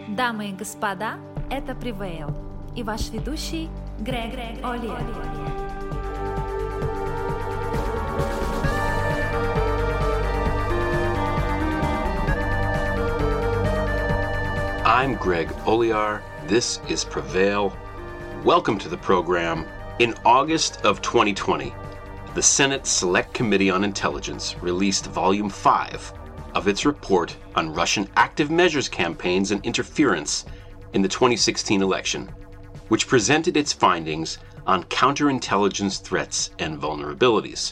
Дамы и господа, это Prevail и ваш ведущий Грег Олиер. I'm Greg Olear. This is Prevail. Welcome to the program. In August of 2020, the Senate Select Committee on Intelligence released Volume 5 of its report on Russian active measures campaigns and interference in the 2016 election, which presented its findings on counterintelligence threats and vulnerabilities.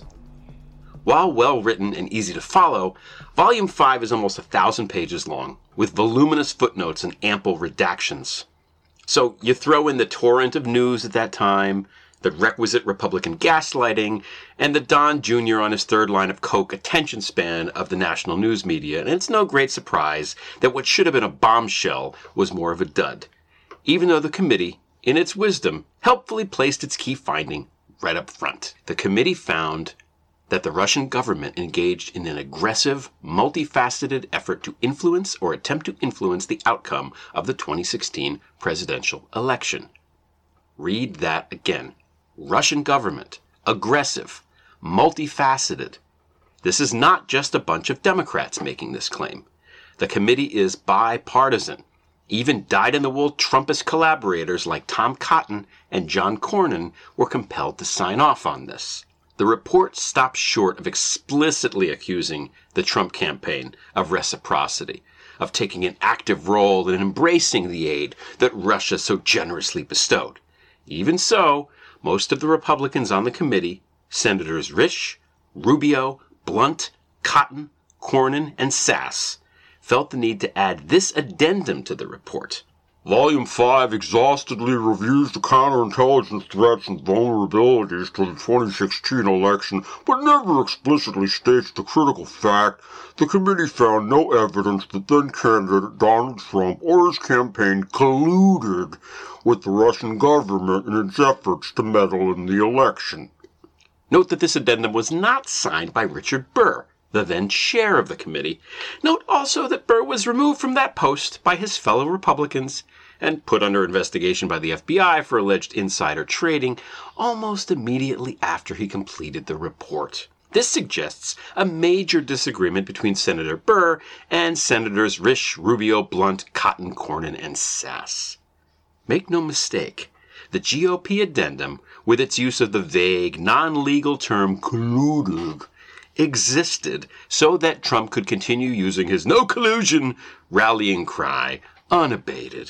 While well-written and easy to follow, Volume 5 is almost 1,000 pages long, with voluminous footnotes and ample redactions. So you throw in the torrent of news at that time, the requisite Republican gaslighting, and the Don Jr. on his third line of coke attention span of the national news media, and it's no great surprise that what should have been a bombshell was more of a dud, even though the committee, in its wisdom, helpfully placed its key finding right up front. The committee found that the Russian government engaged in an aggressive, multifaceted effort to influence or attempt to influence the outcome of the 2016 presidential election. Read that again. Russian government, aggressive, multifaceted. This is not just a bunch of Democrats making this claim. The committee is bipartisan. Even dyed-in-the-wool Trumpist collaborators like Tom Cotton and John Cornyn were compelled to sign off on this. The report stops short of explicitly accusing the Trump campaign of reciprocity, of taking an active role in embracing the aid that Russia so generously bestowed. Even so, most of the Republicans on the committee, Senators Risch, Rubio, Blunt, Cotton, Cornyn, and Sass, felt the need to add this addendum to the report. Volume 5 exhaustively reviews the counterintelligence threats and vulnerabilities to the 2016 election, but never explicitly states the critical fact the committee found no evidence that then-candidate Donald Trump or his campaign colluded with the Russian government in its efforts to meddle in the election. Note that this addendum was not signed by Richard Burr, the then chair of the committee. Note also that Burr was removed from that post by his fellow Republicans and put under investigation by the FBI for alleged insider trading almost immediately after he completed the report. This suggests a major disagreement between Senator Burr and Senators Risch, Rubio, Blunt, Cotton, Cornyn, and Sass. Make no mistake, the GOP addendum, with its use of the vague, non-legal term colluded, existed so that Trump could continue using his no collusion rallying cry unabated.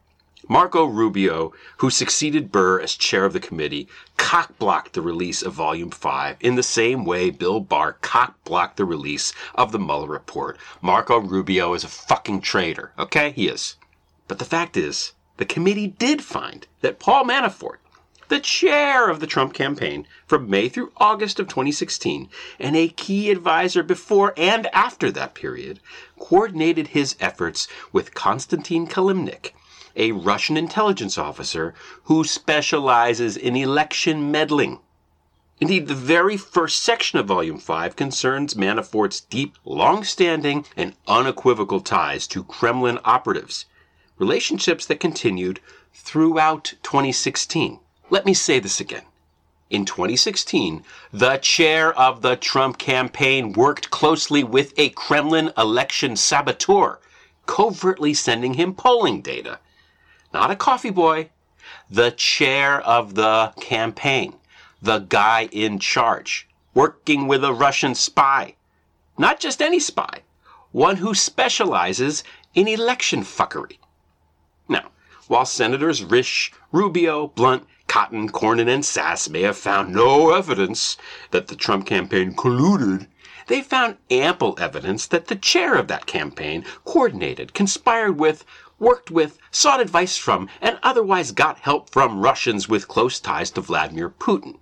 Marco Rubio, who succeeded Burr as chair of the committee, cock-blocked the release of Volume 5 in the same way Bill Barr cock-blocked the release of the Mueller report. Marco Rubio is a fucking traitor, okay? He is. But the fact is, the committee did find that Paul Manafort, the chair of the Trump campaign from May through August of 2016, and a key advisor before and after that period, coordinated his efforts with Konstantin Kilimnik, a Russian intelligence officer who specializes in election meddling. Indeed, the very first section of Volume 5 concerns Manafort's deep, long-standing, and unequivocal ties to Kremlin operatives, relationships that continued throughout 2016. Let me say this again. In 2016, the chair of the Trump campaign worked closely with a Kremlin election saboteur, covertly sending him polling data. Not a coffee boy, the chair of the campaign, the guy in charge, working with a Russian spy. Not just any spy, one who specializes in election fuckery. Now, while Senators Risch, Rubio, Blunt, Cotton, Cornyn, and Sass may have found no evidence that the Trump campaign colluded, they found ample evidence that the chair of that campaign coordinated, conspired with, worked with, sought advice from, and otherwise got help from Russians with close ties to Vladimir Putin.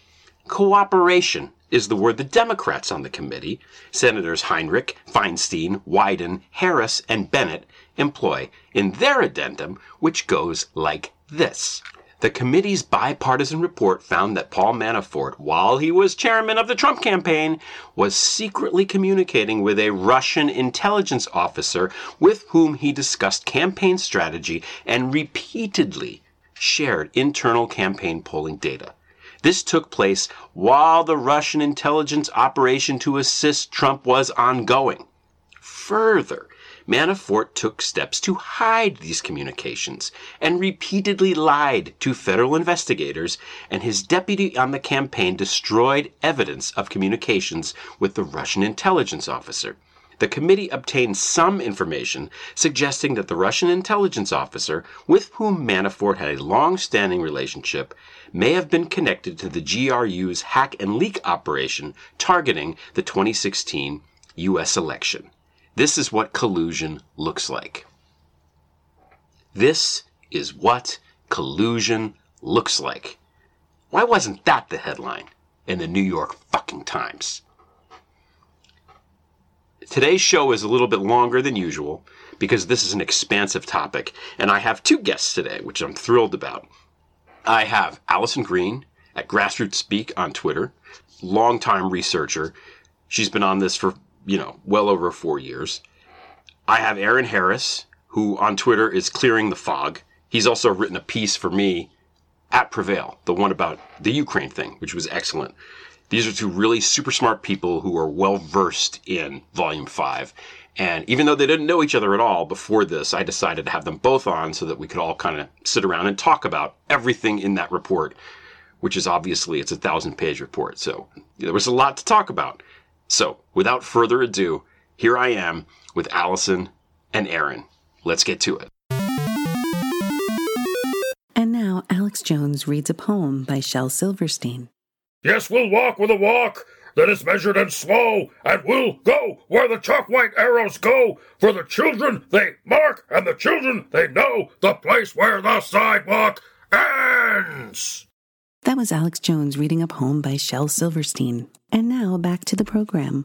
Cooperation is the word the Democrats on the committee, Senators Heinrich, Feinstein, Wyden, Harris, and Bennett, employ in their addendum, which goes like this. The committee's bipartisan report found that Paul Manafort, while he was chairman of the Trump campaign, was secretly communicating with a Russian intelligence officer with whom he discussed campaign strategy and repeatedly shared internal campaign polling data. This took place while the Russian intelligence operation to assist Trump was ongoing. Further, Manafort took steps to hide these communications and repeatedly lied to federal investigators, and his deputy on the campaign destroyed evidence of communications with the Russian intelligence officer. The committee obtained some information suggesting that the Russian intelligence officer, with whom Manafort had a long-standing relationship, may have been connected to the GRU's hack and leak operation targeting the 2016 U.S. election. This is what collusion looks like. This is what collusion looks like. Why wasn't that the headline in the New York fucking Times? Today's show is a little bit longer than usual because this is an expansive topic, and I have two guests today, which I'm thrilled about. I have Allison Green at Grassroots Speak on Twitter, longtime researcher. She's been on this for well over 4 years. I have Aaron Harris, who on Twitter is clearing the fog. He's also written a piece for me at Prevail, the one about the Ukraine thing, which was excellent. These are two really super smart people who are well versed in Volume 5. And even though they didn't know each other at all before this, I decided to have them both on so that we could all kind of sit around and talk about everything in that report, which is obviously, it's a 1,000-page report. So there was a lot to talk about. So, without further ado, here I am with Allison and Aaron. Let's get to it. And now, Alex Jones reads a poem by Shel Silverstein. Yes, we'll walk with a walk that is measured and slow, and we'll go where the chalk-white arrows go, for the children they mark, and the children they know, the place where the sidewalk ends. That was Alex Jones reading a poem by Shel Silverstein. And now, back to the program.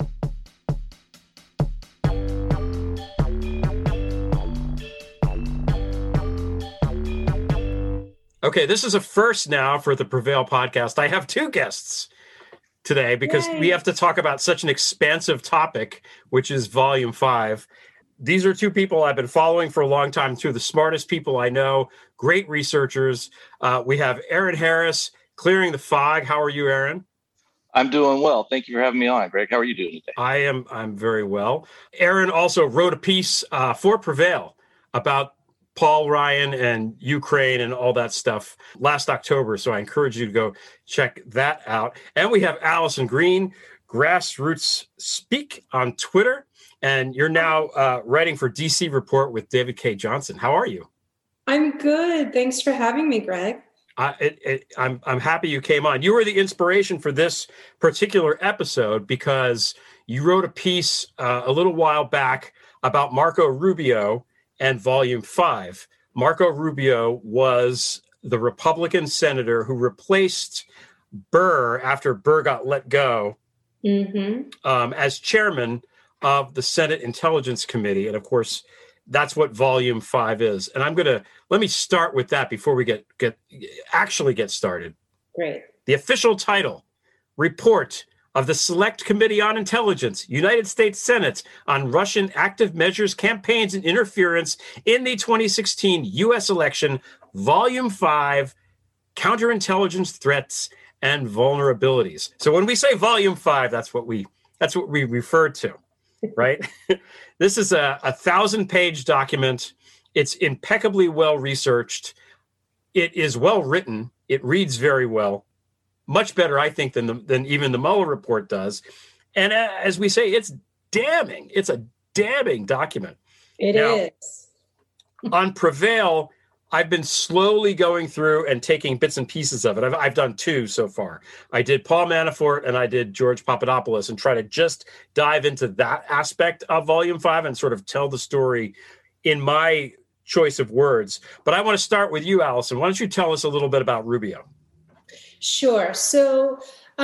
Okay, this is a first now for the Prevail podcast. I have two guests today because we have to talk about such an expansive topic, which is Volume 5. These are two people I've been following for a long time, two of the smartest people I know, great researchers. We have Aaron Harris, Clearing the Fog. How are you, Aaron? I'm doing well. Thank you for having me on, Greg. How are you doing today? I'm very well. Aaron also wrote a piece for Prevail about Paul Ryan and Ukraine and all that stuff last October. So I encourage you to go check that out. And we have Allison Green, Grassroots Speak on Twitter. And you're now writing for DC Report with David Cay Johnston. How are you? I'm good. Thanks for having me, Greg. I'm happy you came on. You were the inspiration for this particular episode because you wrote a piece a little while back about Marco Rubio and Volume 5. Marco Rubio was the Republican senator who replaced Burr after Burr got let go as chairman of the Senate Intelligence Committee. And of course, that's what Volume 5 is. And let me start with that before we get started. Great. The official title, Report of the Select Committee on Intelligence, United States Senate on Russian Active Measures, Campaigns, and Interference in the 2016 U.S. Election, Volume 5, Counterintelligence Threats and Vulnerabilities. So when we say Volume 5, that's what we refer to, right? This is a 1,000-page document. It's impeccably well researched. It is well written. It reads very well. Much better, I think, than even the Mueller report does. And as we say, it's damning. It's a damning document. It is. On Prevail, I've been slowly going through and taking bits and pieces of it. I've done two so far. I did Paul Manafort and I did George Papadopoulos and try to just dive into that aspect of Volume 5 and sort of tell the story in my choice of words. But I want to start with you, Allison. Why don't you tell us a little bit about Rubio? Sure. So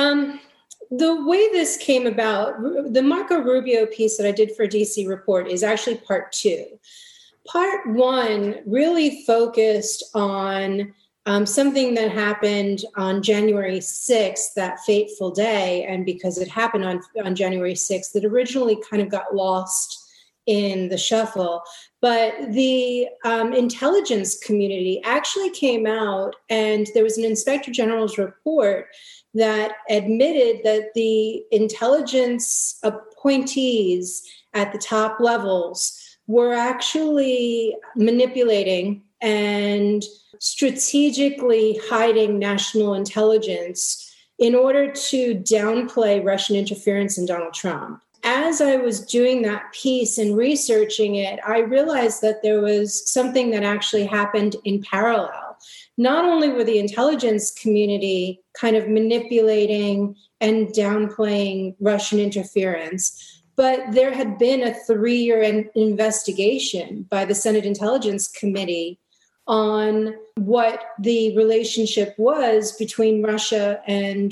the way this came about, the Marco Rubio piece that I did for DC Report is actually part 2. Part 1 really focused on something that happened on January 6th, that fateful day. And because it happened on January 6th, it originally kind of got lost in the shuffle. But the intelligence community actually came out, and there was an Inspector General's report that admitted that the intelligence appointees at the top levels were actually manipulating and strategically hiding national intelligence in order to downplay Russian interference in Donald Trump. As I was doing that piece and researching it, I realized that there was something that actually happened in parallel. Not only were the intelligence community kind of manipulating and downplaying Russian interference, but there had been a 3-year investigation by the Senate Intelligence Committee on what the relationship was between Russia and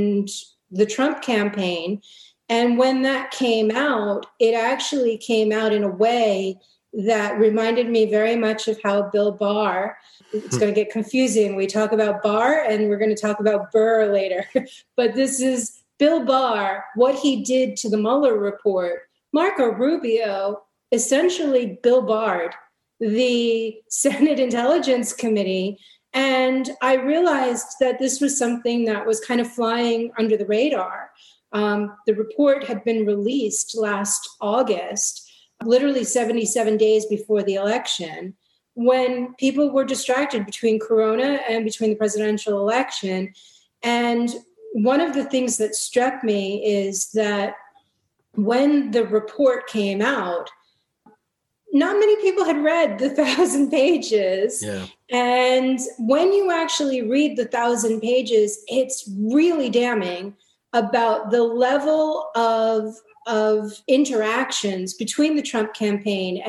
the Trump campaign. And when that came out, it actually came out in a way that reminded me very much of how Bill Barr, it's going to get confusing. We talk about Barr and we're going to talk about Burr later. But this is Bill Barr, what he did to the Mueller report. Marco Rubio essentially Bill Barred the Senate Intelligence Committee. And I realized that this was something that was kind of flying under the radar. The report had been released last August, literally 77 days before the election, when people were distracted between Corona and between the presidential election. And one of the things that struck me is that when the report came out, not many people had read the 1,000 pages. Yeah. And when you actually read the 1,000 pages, it's really damning about the level of interactions between the Trump campaign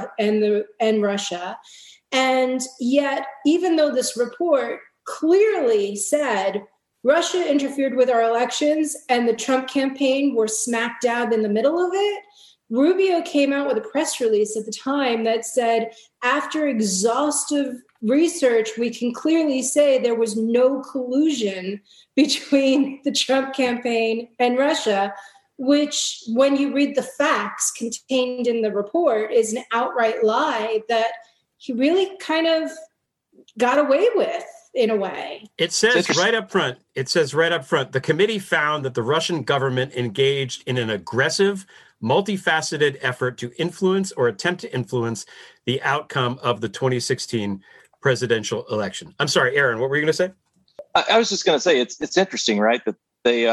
and Russia. And yet, even though this report clearly said Russia interfered with our elections and the Trump campaign were smack dab in the middle of it, Rubio came out with a press release at the time that said, after exhaustive research, we can clearly say there was no collusion between the Trump campaign and Russia, which, when you read the facts contained in the report, is an outright lie that he really kind of got away with in a way. It says right up front, the committee found that the Russian government engaged in an aggressive, multifaceted effort to influence or attempt to influence the outcome of the 2016 presidential election. I'm sorry, Aaron, what were you going to say? I was just going to say it's interesting, right? That they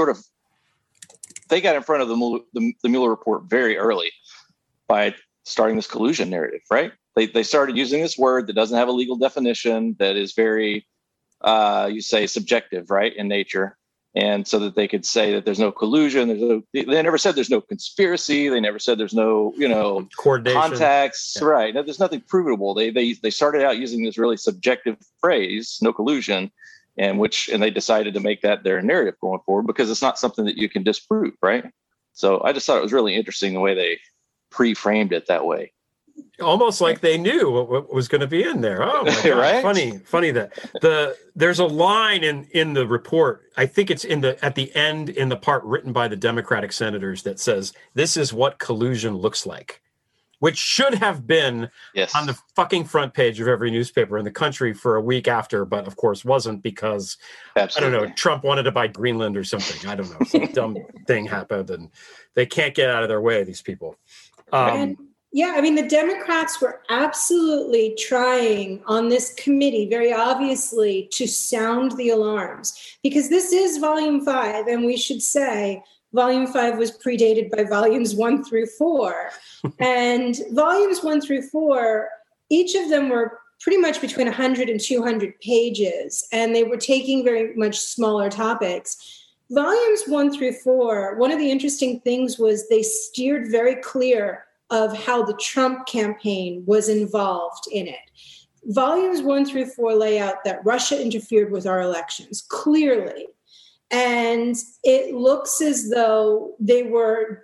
got in front of the Mueller report very early by starting this collusion narrative, right? They started using this word that doesn't have a legal definition, that is very, you say, subjective, right, in nature. And so that they could say that there's no collusion. They never said there's no conspiracy. They never said there's no, coordination, contacts. Yeah. Right. Now, there's nothing provable. They started out using this really subjective phrase, no collusion, and they decided to make that their narrative going forward because it's not something that you can disprove. Right. So I just thought it was really interesting the way they pre-framed it that way. Almost like they knew what was going to be in there. Oh, my God. Right? Funny that there's a line in the report. I think it's at the end in the part written by the Democratic senators that says, this is what collusion looks like, which should have been on the fucking front page of every newspaper in the country for a week after, but of course wasn't because, Absolutely. I don't know, Trump wanted to buy Greenland or something. I don't know. Some dumb thing happened and they can't get out of their way, these people. Yeah, I mean, the Democrats were absolutely trying on this committee, very obviously, to sound the alarms, because this is Volume 5, and we should say Volume 5 was predated by Volumes 1 through 4. And Volumes 1 through 4, each of them were pretty much between 100 and 200 pages, and they were taking very much smaller topics. Volumes 1 through 4, one of the interesting things was they steered very clear of how the Trump campaign was involved in it. Volumes 1 through 4 lay out that Russia interfered with our elections clearly. And it looks as though they were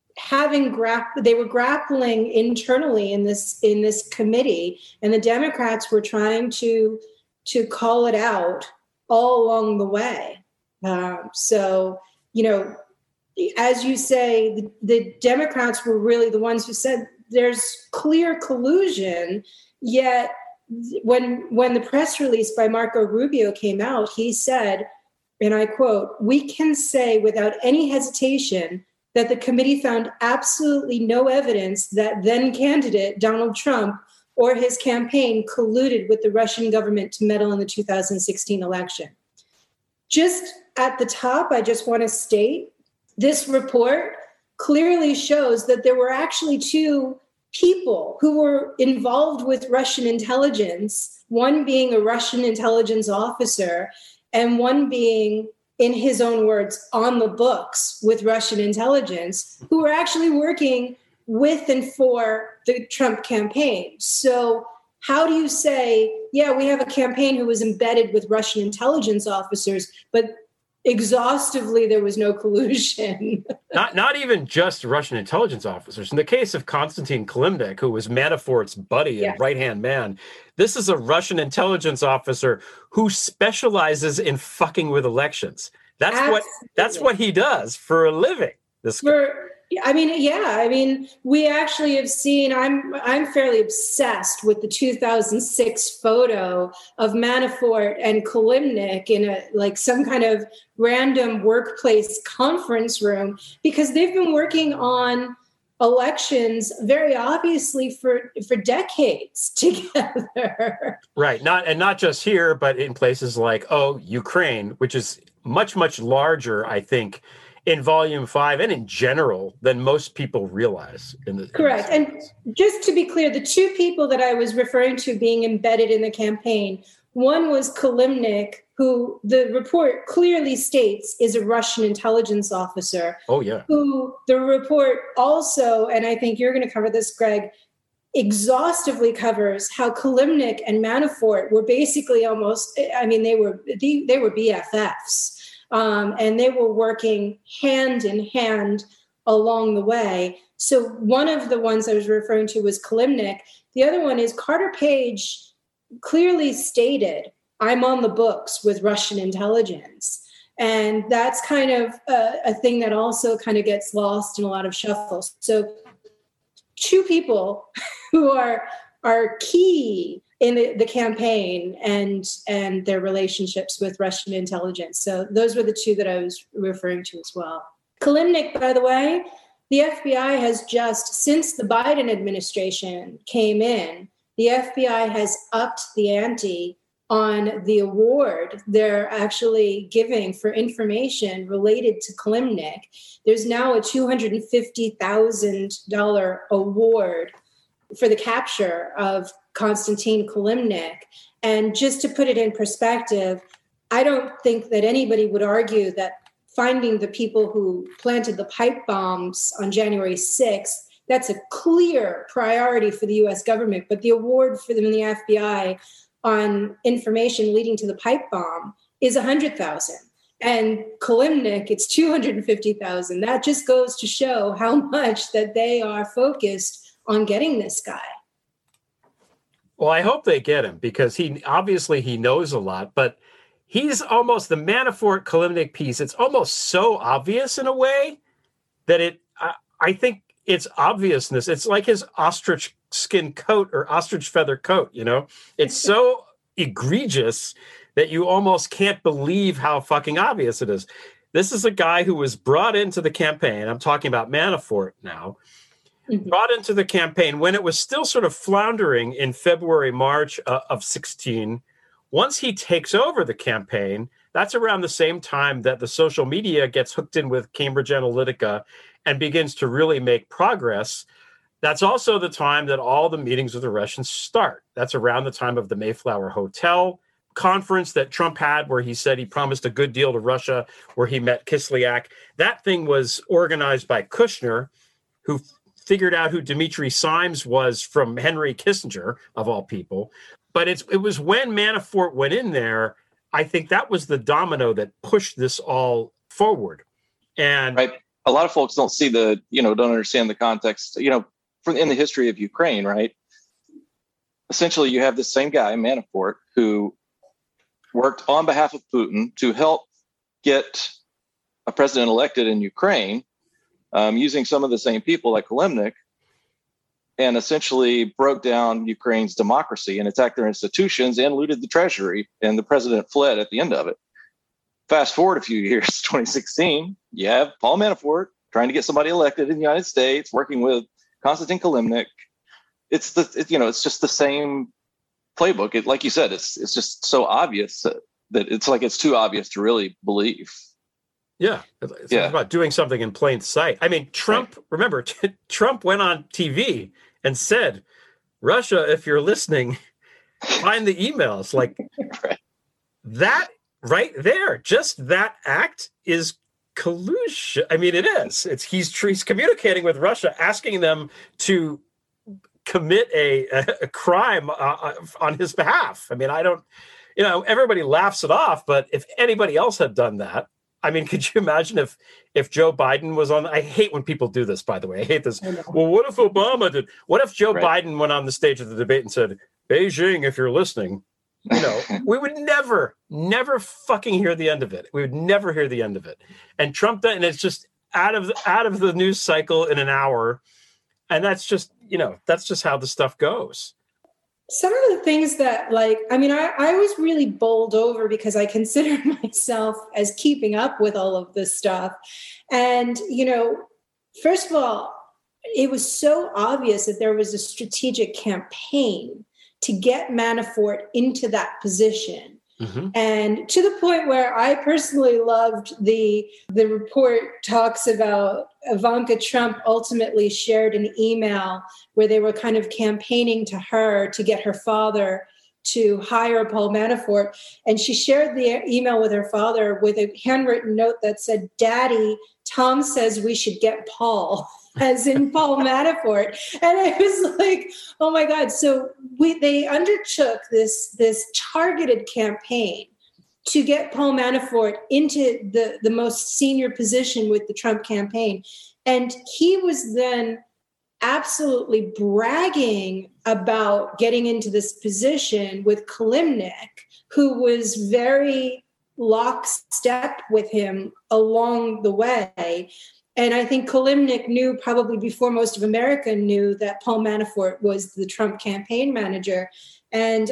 grappling internally in this committee, and the Democrats were trying to to call it out all along the way. So, as you say, the Democrats were really the ones who said there's clear collusion, yet when the press release by Marco Rubio came out, he said, and I quote, "We can say without any hesitation that the committee found absolutely no evidence that then candidate Donald Trump or his campaign colluded with the Russian government to meddle in the 2016 election." Just at the top, I just want to state, this report clearly shows that there were actually two people who were involved with Russian intelligence, one being a Russian intelligence officer and one being, in his own words, on the books with Russian intelligence, who were actually working with and for the Trump campaign. So how do you say, yeah, we have a campaign who was embedded with Russian intelligence officers, but exhaustively there was no collusion? Not even just Russian intelligence officers. In the case of Konstantin Kilimnik, who was Manafort's buddy and right-hand man, this is a Russian intelligence officer who specializes in fucking with elections. That's what he does for a living. We actually have seen, I'm fairly obsessed with the 2006 photo of Manafort and Kilimnik in some kind of random workplace conference room, because they've been working on elections very obviously for decades together. Right. Not just here, but in places like, Ukraine, which is much, much larger, I think, in Volume 5 and in general than most people realize. Correct. And just to be clear, the two people that I was referring to being embedded in the campaign, one was Kilimnik, who the report clearly states is a Russian intelligence officer. Oh, yeah. Who the report also, and I think you're going to cover this, Greg, exhaustively covers how Kilimnik and Manafort were basically almost, they were BFFs. And they were working hand in hand along the way. So one of the ones I was referring to was Kilimnik. The other one is Carter Page clearly stated, I'm on the books with Russian intelligence. And that's kind of a thing that also kind of gets lost in a lot of shuffles. So two people who are key in the campaign and their relationships with Russian intelligence. So those were the two that I was referring to as well. Kilimnik, by the way, the FBI has just, since the Biden administration came in, the FBI has upped the ante on the award they're actually giving for information related to Kilimnik. There's now a $250,000 award for the capture of Konstantin Kilimnik. And just to put it in perspective, I don't think that anybody would argue that finding the people who planted the pipe bombs on January 6th, that's a clear priority for the US government. But the award for them in the FBI on information leading to the pipe bomb is $100,000. And Kilimnik, it's $250,000. That just goes to show how much that they are focused on getting this guy. Well, I hope they get him, because he knows a lot, but he's almost the Manafort Kilimnik piece. It's almost so obvious in a way that I think it's obviousness. It's like his ostrich skin coat or ostrich feather coat, It's so egregious that you almost can't believe how fucking obvious it is. This is a guy who was brought into the campaign. I'm talking about Manafort now. Mm-hmm. Brought into the campaign when it was still sort of floundering in February, March of 16. Once he takes over the campaign, that's around the same time that the social media gets hooked in with Cambridge Analytica and begins to really make progress. That's also the time that all the meetings with the Russians start. That's around the time of the Mayflower Hotel conference that Trump had, where he said he promised a good deal to Russia, where he met Kislyak. That thing was organized by Kushner, who figured out who Dmitry Simes was from Henry Kissinger, of all people. But it was when Manafort went in there, I think that was the domino that pushed this all forward. And right. A lot of folks don't see don't understand the context, in the history of Ukraine, right? Essentially, you have this same guy, Manafort, who worked on behalf of Putin to help get a president elected in Ukraine, using some of the same people like Kalemnik, and essentially broke down Ukraine's democracy and attacked their institutions and looted the treasury, and the president fled at the end of it. Fast forward a few years, 2016, you have Paul Manafort trying to get somebody elected in the United States, working with Konstantin Kalemnik. It's just the same playbook. Like you said, it's just so obvious that it's like it's too obvious to really believe. Yeah, it's about doing something in plain sight. I mean, Trump, remember, Trump went on TV and said, Russia, if you're listening, find the emails. Like that right there, just that act is collusion. I mean, it is. He's communicating with Russia, asking them to commit a crime on his behalf. I mean, everybody laughs it off, but if anybody else had done that, I mean, could you imagine if Joe Biden was on? I hate when people do this, by the way. I hate this. Well, what if Obama did? What if Joe Biden went on the stage of the debate and said, Beijing, if you're listening, we would never fucking hear the end of it. We would never hear the end of it. And Trump, and it's just out of the news cycle in an hour. And that's just how the stuff goes. Some of the things that, I was really bowled over because I consider myself as keeping up with all of this stuff. And, first of all, it was so obvious that there was a strategic campaign to get Manafort into that position. Mm-hmm. And to the point where I personally loved the report talks about Ivanka Trump ultimately shared an email where they were kind of campaigning to her to get her father to hire Paul Manafort. And she shared the email with her father with a handwritten note that said, Daddy, Tom says we should get Paul, as in Paul Manafort. And I was like, oh my God. So they undertook this targeted campaign to get Paul Manafort into the most senior position with the Trump campaign. And he was then absolutely bragging about getting into this position with Kalemnik, who was very lockstep with him along the way. And I think Kalemnik knew probably before most of America knew that Paul Manafort was the Trump campaign manager. And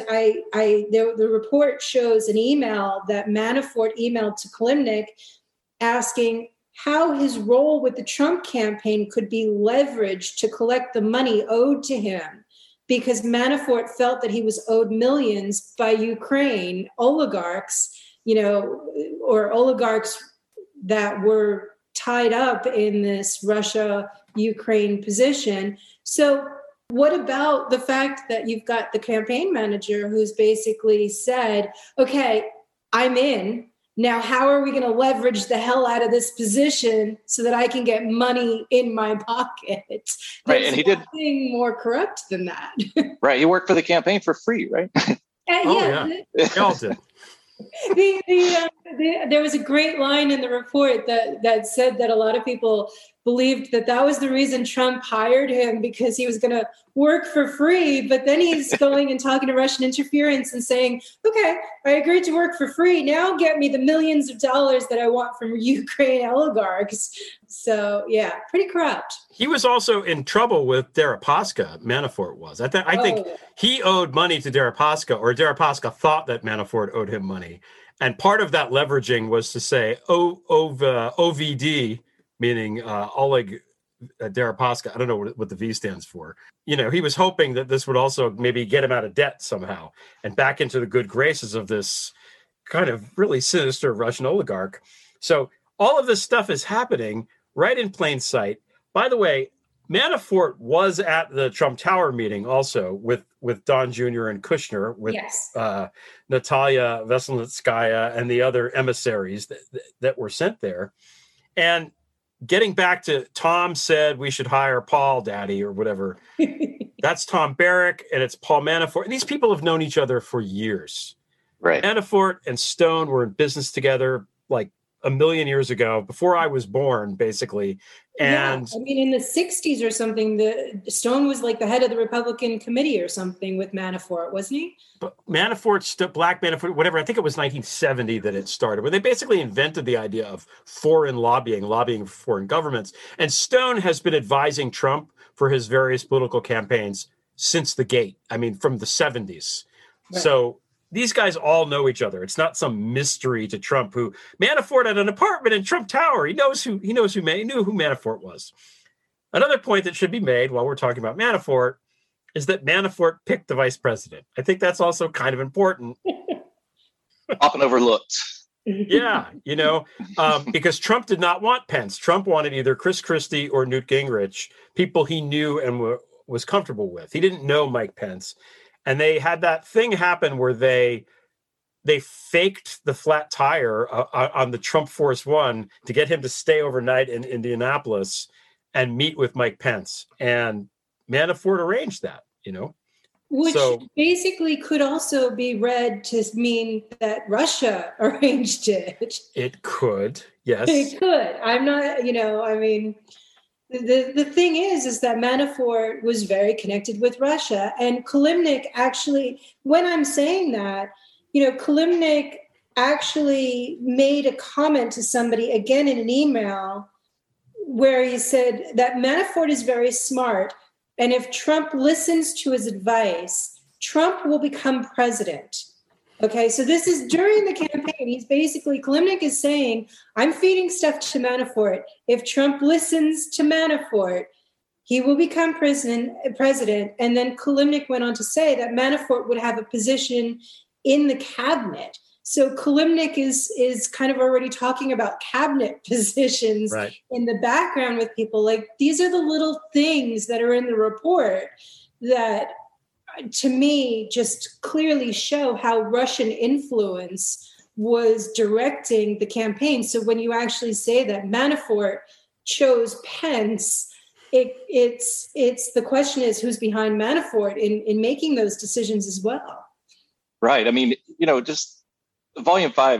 the report shows an email that Manafort emailed to Kalemnik asking how his role with the Trump campaign could be leveraged to collect the money owed to him, because Manafort felt that he was owed millions by Ukraine oligarchs, or oligarchs that were tied up in this Russia-Ukraine position. So what about the fact that you've got the campaign manager who's basically said, okay, I'm in. Now, how are we going to leverage the hell out of this position so that I can get money in my pocket? Right, and he did nothing more corrupt than that. Right, he worked for the campaign for free, right? They all did. There was a great line in the report that said that a lot of people believed that was the reason Trump hired him, because he was going to work for free. But then he's going and talking to Russian interference and saying, okay, I agreed to work for free. Now get me the millions of dollars that I want from Ukraine oligarchs. So, yeah, pretty corrupt. He was also in trouble with Deripaska, Manafort was. I think he owed money to Deripaska, or Deripaska thought that Manafort owed him money. And part of that leveraging was to say, OVD, meaning Oleg Deripaska. I don't know what the V stands for. He was hoping that this would also maybe get him out of debt somehow and back into the good graces of this kind of really sinister Russian oligarch. So all of this stuff is happening right in plain sight. By the way, Manafort was at the Trump Tower meeting also with Don Jr. and Kushner, with Natalia Veselnitskaya and the other emissaries that were sent there. And getting back to Tom said we should hire Paul, Daddy, or whatever. That's Tom Barrack, and it's Paul Manafort. And these people have known each other for years. Right. Manafort and Stone were in business together like a million years ago, before I was born, basically. And yeah, I mean, in the 60s or something, Stone was like the head of the Republican committee or something with Manafort, wasn't he? But Manafort, Black Manafort, whatever, I think it was 1970 that it started, where they basically invented the idea of foreign lobbying for foreign governments. And Stone has been advising Trump for his various political campaigns since the gate. I mean, from the 70s. Right. So these guys all know each other. It's not some mystery to Trump. Who Manafort had an apartment in Trump Tower. He knew who Manafort was. Another point that should be made while we're talking about Manafort is that Manafort picked the vice president. I think that's also kind of important. Often overlooked. Yeah, because Trump did not want Pence. Trump wanted either Chris Christie or Newt Gingrich, people he knew and was comfortable with. He didn't know Mike Pence. And they had that thing happen where they faked the flat tire on the Trump Force One to get him to stay overnight in Indianapolis and meet with Mike Pence. And Manafort arranged that, Which basically could also be read to mean that Russia arranged it. It could, yes. It could. I'm not, I mean... The thing is that Manafort was very connected with Russia. And Kilimnik actually, when I'm saying that, Kilimnik actually made a comment to somebody, again in an email, where he said that Manafort is very smart. And if Trump listens to his advice, Trump will become president. Okay, so this is during the campaign. He's basically, Kilimnik is saying, I'm feeding stuff to Manafort. If Trump listens to Manafort, he will become president. And then Kilimnik went on to say that Manafort would have a position in the cabinet. So Kilimnik is kind of already talking about cabinet positions right in the background with people. Like, these are the little things that are in the report that, to me, just clearly show how Russian influence was directing the campaign. So when you actually say that Manafort chose Pence, it's the question is who's behind Manafort in making those decisions as well. Right. I mean, just Volume 5,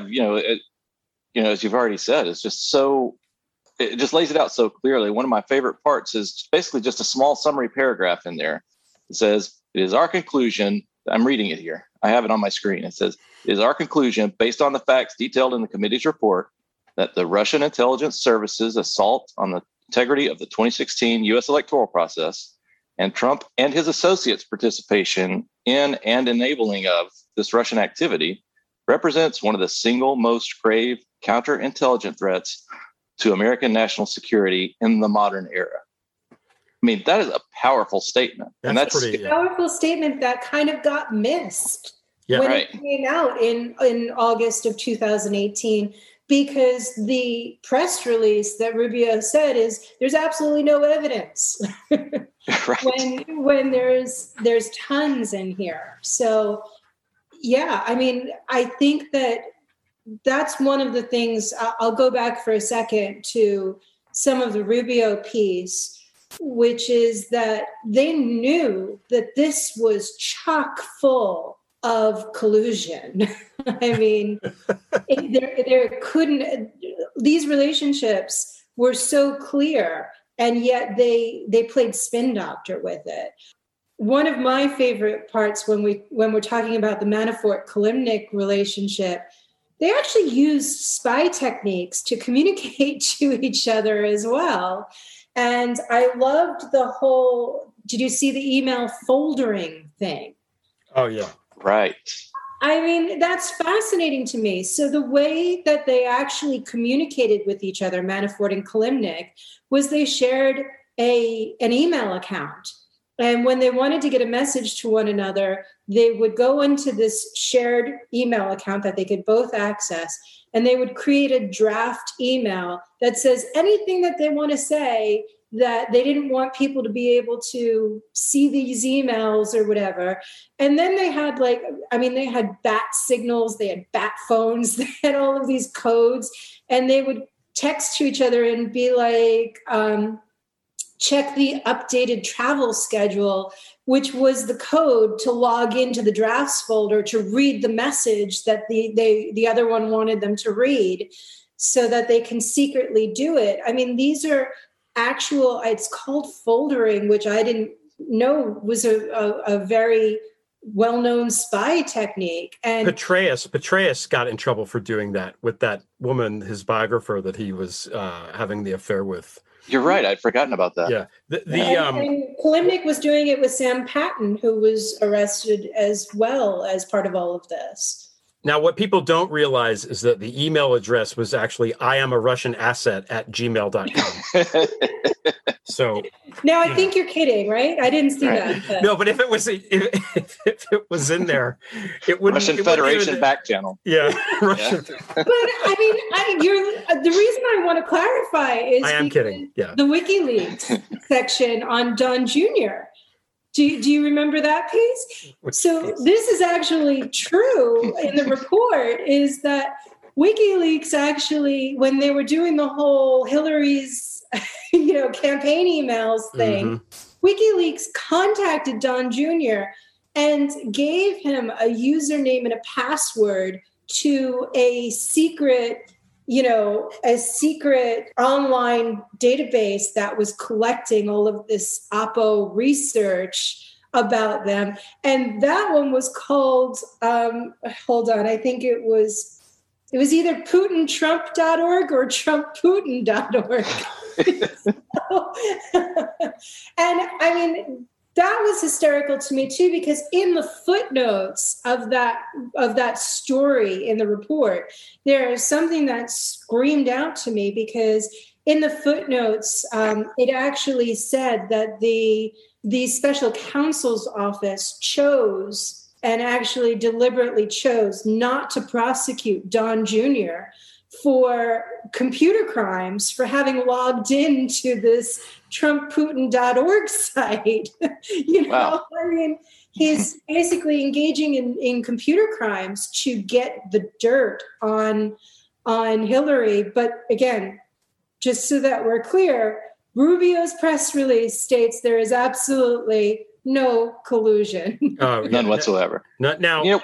as you've already said, is just so, it just lays it out so clearly. One of my favorite parts is basically just a small summary paragraph in there. It says, it is our conclusion, I'm reading it here, I have it on my screen. It says, it is our conclusion, based on the facts detailed in the committee's report, that the Russian intelligence services' assault on the integrity of the 2016 U.S. electoral process and Trump and his associates' participation in and enabling of this Russian activity represents one of the single most grave counterintelligence threats to American national security in the modern era. I mean, that is a powerful statement. That's pretty, a powerful statement that kind of got missed when it came out in August of 2018, because the press release that Rubio said is there's absolutely no evidence when there's tons in here. So, yeah, I mean, I think that's one of the things. I'll go back for a second to some of the Rubio piece, which is that they knew that this was chock full of collusion. I mean, there couldn't, these relationships were so clear, and yet they played spin doctor with it. One of my favorite parts when we're talking about the Manafort-Kilimnik relationship, they actually used spy techniques to communicate to each other as well. And I loved the whole, did you see the email foldering thing? Oh, yeah. Right. I mean, that's fascinating to me. So the way that they actually communicated with each other, Manafort and Kilimnik, was they shared an email account. And when they wanted to get a message to one another, they would go into this shared email account that they could both access, and they would create a draft email that says anything that they want to say that they didn't want people to be able to see these emails or whatever. And then they had they had bat signals, they had bat phones, they had all of these codes, and they would text to each other and be like, check the updated travel schedule, which was the code to log into the drafts folder to read the message that the other one wanted them to read. so that they can secretly do it. I mean, these are actual, it's called foldering, which I didn't know was a very well-known spy technique. And Petraeus got in trouble for doing that with that woman, his biographer, that he was having the affair with. You're right. I'd forgotten about that. Yeah. And Kilimnik was doing it with Sam Patton, who was arrested as well as part of all of this. Now, what people don't realize is that the email address was actually IamARussianAsset@gmail.com. So now I think you're kidding, right? I didn't see that. No, but if it was in there, it would Russian Federation back channel. Yeah, Russian. But I mean, the reason I want to clarify is I am kidding. Yeah, the WikiLeaks section on Don Jr. Do you remember that piece? This is actually true in the report, is that WikiLeaks actually, when they were doing the whole Hillary's campaign emails thing, WikiLeaks contacted Don Jr. and gave him a username and a password to a secret online database that was collecting all of this Oppo research about them. And that one was called, hold on, I think it was either PutinTrump.org or TrumpPutin.org. And I mean, that was hysterical to me too, because in the footnotes of that story in the report, there is something that screamed out to me, because in the footnotes, it actually said that the special counsel's office chose, and actually deliberately chose, not to prosecute Don Jr. for computer crimes, for having logged into this TrumpPutin.org site. Wow. I mean, he's basically engaging in computer crimes to get the dirt on Hillary. But again, just so that we're clear, Rubio's press release states there is absolutely no collusion. None whatsoever. Now,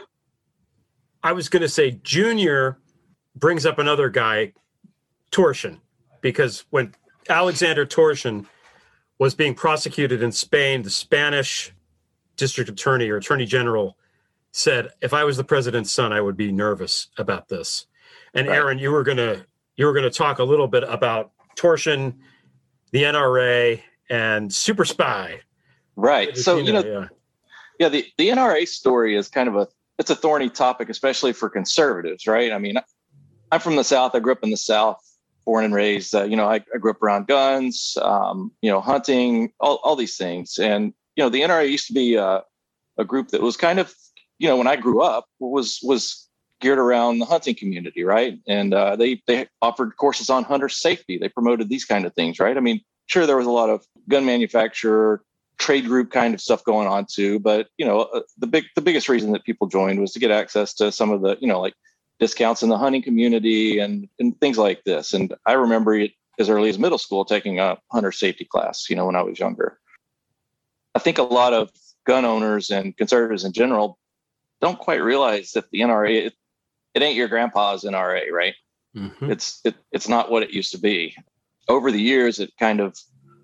I was going to say Junior brings up another guy, Torsion, because when Alexander Torsion was being prosecuted in Spain, the Spanish district attorney or attorney general said, if I was the president's son, I would be nervous about this. And right. Aaron, you were going to talk a little bit about Torsion, the NRA, and Super Spy. Right. So, the NRA story is kind of it's a thorny topic, especially for conservatives, right? I mean, I'm from the South. I grew up in the South, born and raised. I grew up around guns, hunting, all these things. And, the NRA used to be a group that was kind of, when I grew up, was geared around the hunting community, right? And they offered courses on hunter safety. They promoted these kind of things, right? I mean, sure, there was a lot of gun manufacturer, trade group kind of stuff going on too. But, the biggest reason that people joined was to get access to some of the, like discounts in the hunting community and things like this. And I remember it as early as middle school taking a hunter safety class, when I was younger. I think a lot of gun owners and conservatives in general don't quite realize that the NRA, it ain't your grandpa's NRA, right? Mm-hmm. It's not what it used to be. Over the years, it kind of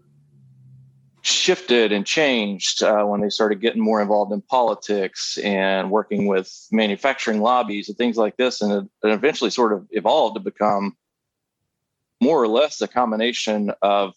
shifted and changed when they started getting more involved in politics and working with manufacturing lobbies and things like this. And it eventually sort of evolved to become more or less a combination of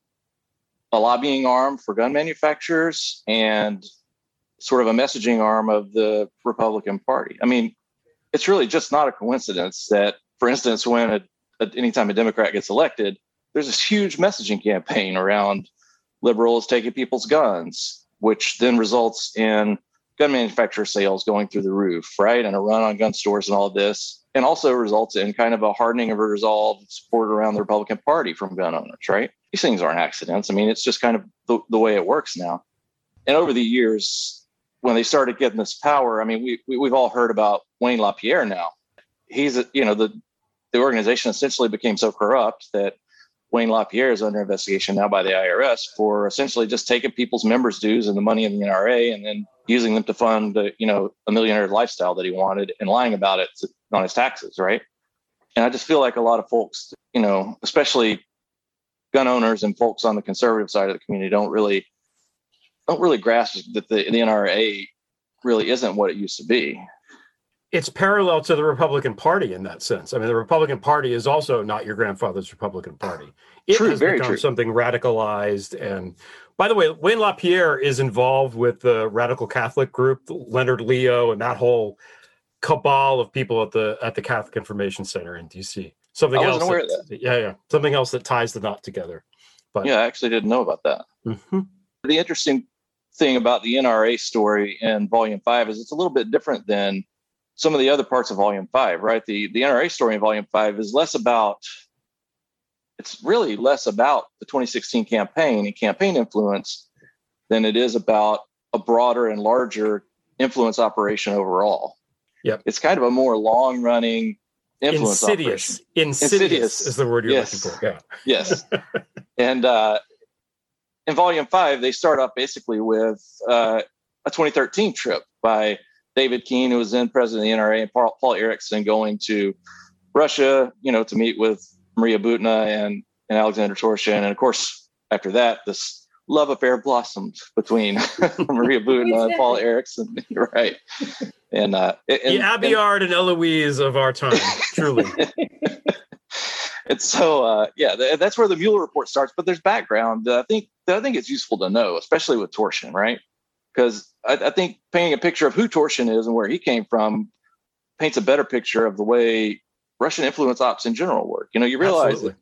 a lobbying arm for gun manufacturers and sort of a messaging arm of the Republican Party. I mean, it's really just not a coincidence that, for instance, when anytime a Democrat gets elected, there's this huge messaging campaign around liberals taking people's guns, which then results in gun manufacturer sales going through the roof, right? And a run on gun stores and all of this, and also results in kind of a hardening of resolve support around the Republican Party from gun owners, right? These things aren't accidents. I mean, it's just kind of the way it works now. And over the years, when they started getting this power, I mean, we've all heard about Wayne LaPierre now. He's, the organization essentially became so corrupt that Wayne LaPierre is under investigation now by the IRS for essentially just taking people's members' dues and the money in the NRA and then using them to fund, a millionaire lifestyle that he wanted and lying about it on his taxes, right? And I just feel like a lot of folks, especially gun owners and folks on the conservative side of the community don't really grasp that the NRA really isn't what it used to be. It's parallel to the Republican Party in that sense. I mean, the Republican Party is also not your grandfather's Republican Party. It has become something radicalized. And by the way, Wayne LaPierre is involved with the radical Catholic group, Leonard Leo, and that whole cabal of people at the Catholic Information Center in DC. Something else. Aware of that. Yeah. Something else that ties the knot together. But yeah, I actually didn't know about that. Mm-hmm. The interesting thing about the NRA story in Volume 5 is it's a little bit different than some of the other parts of Volume 5, right? The NRA story in Volume 5 is it's really less about the 2016 campaign and campaign influence than it is about a broader and larger influence operation overall. Yep. It's kind of a more long-running influence operation. Insidious is the word you're looking for. Yeah. Yes. And in Volume 5, they start off basically with a 2013 trip by David Keene, who was then president of the NRA, and Paul Erickson going to Russia, to meet with Maria Butina and Alexander Torshin. And of course, after that, this love affair blossomed between Maria Butina and Paul Erickson. Right. And the Abiyard and Eloise of our time, truly. And so, that's where the Mueller report starts. But there's background that I think it's useful to know, especially with Torshin, right? Because I think painting a picture of who Torshin is and where he came from paints a better picture of the way Russian influence ops in general work. You realize that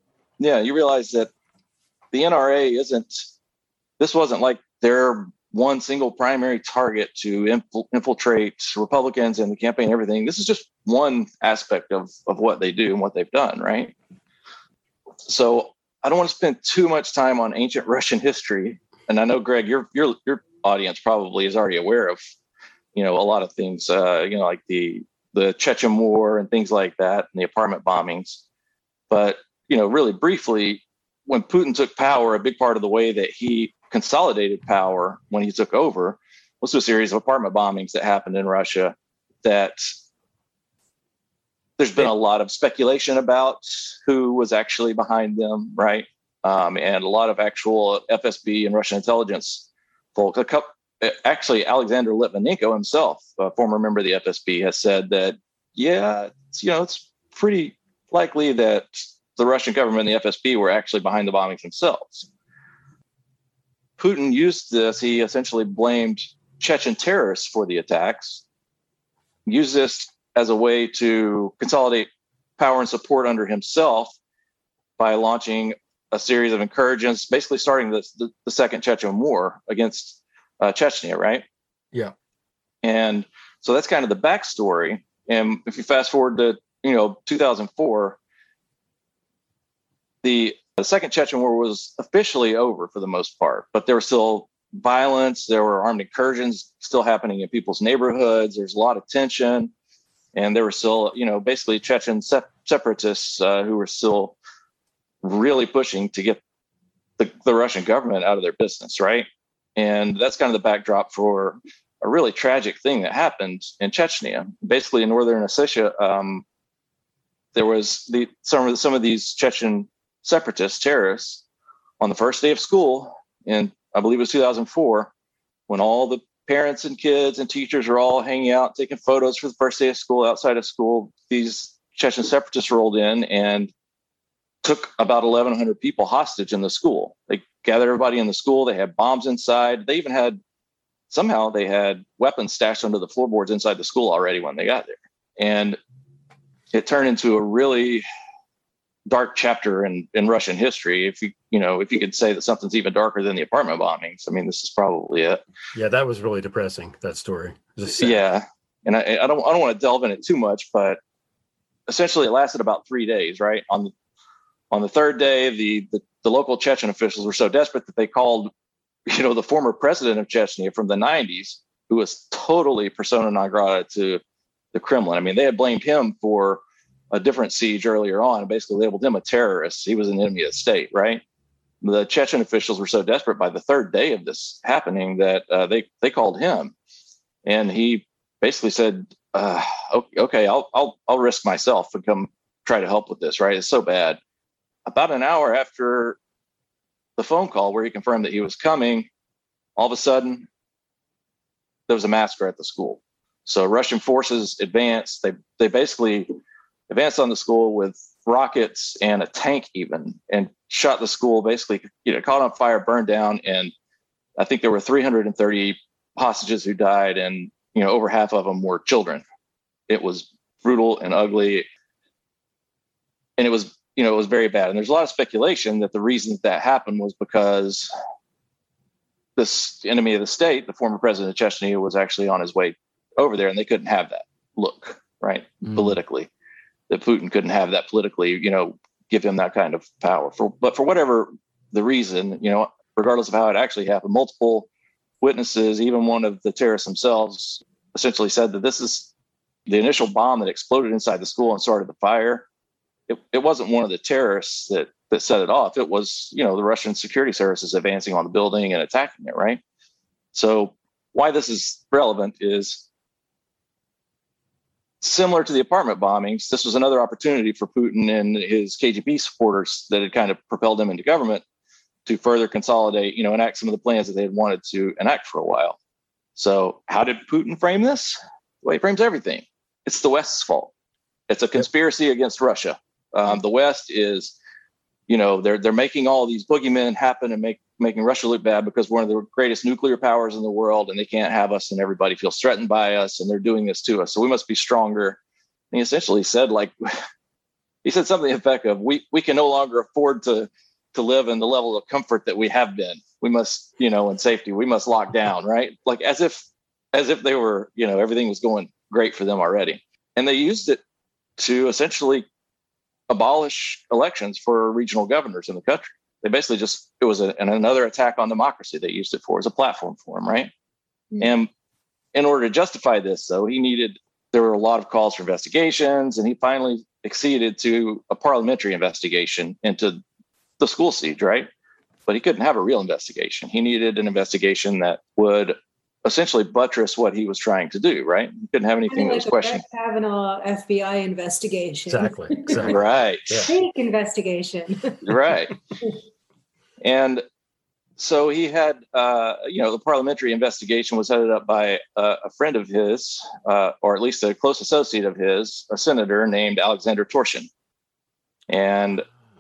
the NRA this wasn't like their one single primary target to infiltrate Republicans and the campaign and everything. This is just one aspect of what they do and what they've done, right? So I don't want to spend too much time on ancient Russian history. And I know, Greg, your audience probably is already aware of, a lot of things, like the Chechen War and things like that, and the apartment bombings. But, really briefly, when Putin took power, a big part of the way that he consolidated power when he took over was a series of apartment bombings that happened in Russia that there's been a lot of speculation about who was actually behind them, right? And a lot of actual FSB and Russian intelligence folks. Actually, Alexander Litvinenko himself, a former member of the FSB, has said that, it's pretty likely that the Russian government and the FSB were actually behind the bombings themselves. Putin used this. He essentially blamed Chechen terrorists for the attacks, used this as a way to consolidate power and support under himself by launching a series of incursions, basically starting the Second Chechen War against Chechnya, right? Yeah. And so that's kind of the backstory. And if you fast forward to 2004, the Second Chechen War was officially over for the most part, but there was still violence. There were armed incursions still happening in people's neighborhoods. There's a lot of tension, and there were still, basically Chechen separatists who were still really pushing to get the Russian government out of their business, right? And that's kind of the backdrop for a really tragic thing that happened in Chechnya. Basically, in northern Ossetia, there was some of these Chechen separatist terrorists on the first day of school in, I believe it was 2004, when all the parents and kids and teachers are all hanging out, taking photos for the first day of school outside of school. These Chechen separatists rolled in and took about 1,100 people hostage in the school. They gathered everybody in the school. They had bombs inside. They even had weapons stashed under the floorboards inside the school already when they got there. And it turned into a really dark chapter in Russian history. If you could say that something's even darker than the apartment bombings, I mean, this is probably it. Yeah, that was really depressing, that story. Yeah. And I don't want to delve in it too much, but essentially it lasted about 3 days, right? On the third day, the local Chechen officials were so desperate that they called, the former president of Chechnya from the 90s, who was totally persona non grata to the Kremlin. I mean, they had blamed him for a different siege earlier on and basically labeled him a terrorist. He was an enemy of the state, right? The Chechen officials were so desperate by the third day of this happening that they called him, and he basically said, "Okay, I'll risk myself and come try to help with this, right? It's so bad. About an hour after the phone call where he confirmed that he was coming, all of a sudden, there was a massacre at the school. So Russian forces advanced. They basically advanced on the school with rockets and a tank even, and shot the school, basically, caught on fire, burned down. And I think there were 330 hostages who died, and, over half of them were children. It was brutal and ugly. And it was very bad. And there's a lot of speculation that the reason that happened was because this enemy of the state, the former president of Chechnya, was actually on his way over there, and they couldn't have that look, right? Politically, that Putin couldn't have that politically, give him that kind of power. But for whatever the reason, regardless of how it actually happened, multiple witnesses, even one of the terrorists themselves, essentially said that this is the initial bomb that exploded inside the school and started the fire. It wasn't one of the terrorists that set it off. It was, the Russian security services advancing on the building and attacking it, right? So why this is relevant is similar to the apartment bombings. This was another opportunity for Putin and his KGB supporters that had kind of propelled them into government to further consolidate, enact some of the plans that they had wanted to enact for a while. So how did Putin frame this? Well, he frames everything. It's the West's fault. It's a conspiracy against Russia. The West is, they're making all these boogeymen happen and making Russia look bad because we're one of the greatest nuclear powers in the world, and they can't have us, and everybody feels threatened by us, and they're doing this to us. So we must be stronger. And he essentially said, he said something effective. We can no longer afford to live in the level of comfort that we have been. We must, in safety, we must lock down, right? Like as if they were, everything was going great for them already. And they used it to essentially abolish elections for regional governors in the country. They basically it was another attack on democracy. They used it for as a platform for him, right? Mm-hmm. And in order to justify this, though, there were a lot of calls for investigations, and he finally acceded to a parliamentary investigation into the school siege, right? But he couldn't have a real investigation. He needed an investigation that would essentially buttress what he was trying to do, right? He couldn't have anything that was questioned. Kavanaugh FBI investigation. Exactly. Right. Fake investigation. Right. And so he had, the parliamentary investigation was headed up by a friend of his, or at least a close associate of his, a senator named Alexander Torshin. And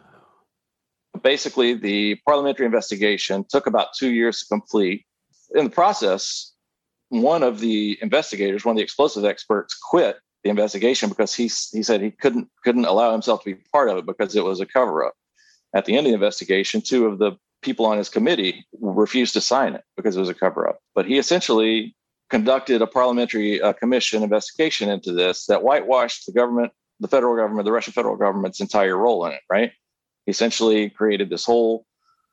basically, the parliamentary investigation took about 2 years to complete. In the process, one of the investigators, one of the explosive experts, quit the investigation because he said he couldn't allow himself to be part of it because it was a cover-up. At the end of the investigation, two of the people on his committee refused to sign it because it was a cover-up. But he essentially conducted a parliamentary commission investigation into this that whitewashed the government, the federal government, the Russian federal government's entire role in it, right? He essentially created this whole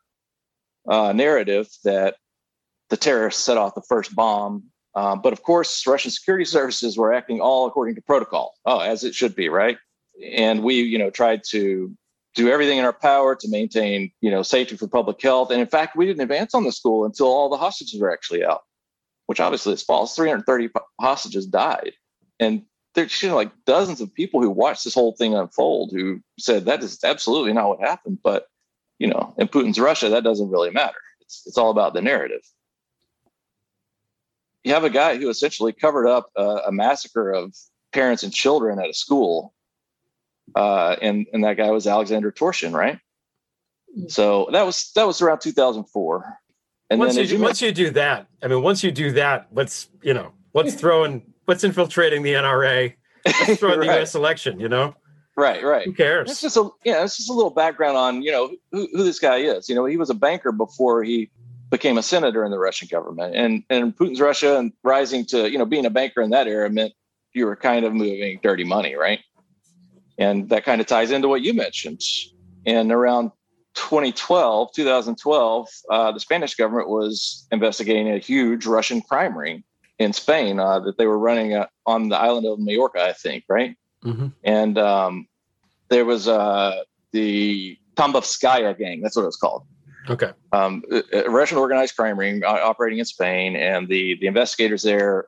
narrative that the terrorists set off the first bomb. But of course, Russian security services were acting all according to protocol, as it should be, right? And we, tried to do everything in our power to maintain, safety for public health. And in fact, we didn't advance on the school until all the hostages were actually out, which obviously is false. 330 hostages died. And there's dozens of people who watched this whole thing unfold who said that is absolutely not what happened. But, in Putin's Russia, that doesn't really matter. It's all about the narrative. You have a guy who essentially covered up a massacre of parents and children at a school. And that guy was Alexander Torshin, right? So that was around 2004. And once you do that, what's infiltrating the NRA? Let's throw in the U.S. election, Right. Who cares? It's just a little background on, who this guy is. He was a banker before he became a senator in the Russian government, and Putin's Russia and rising to, being a banker in that era meant you were kind of moving dirty money, right? And that kind of ties into what you mentioned. And around 2012, the Spanish government was investigating a huge Russian crime ring in Spain that they were running on the island of Majorca, I think, right? Mm-hmm. And there was the Tambovskaya gang. That's what it was called. Okay. A Russian organized crime ring operating in Spain, and the investigators there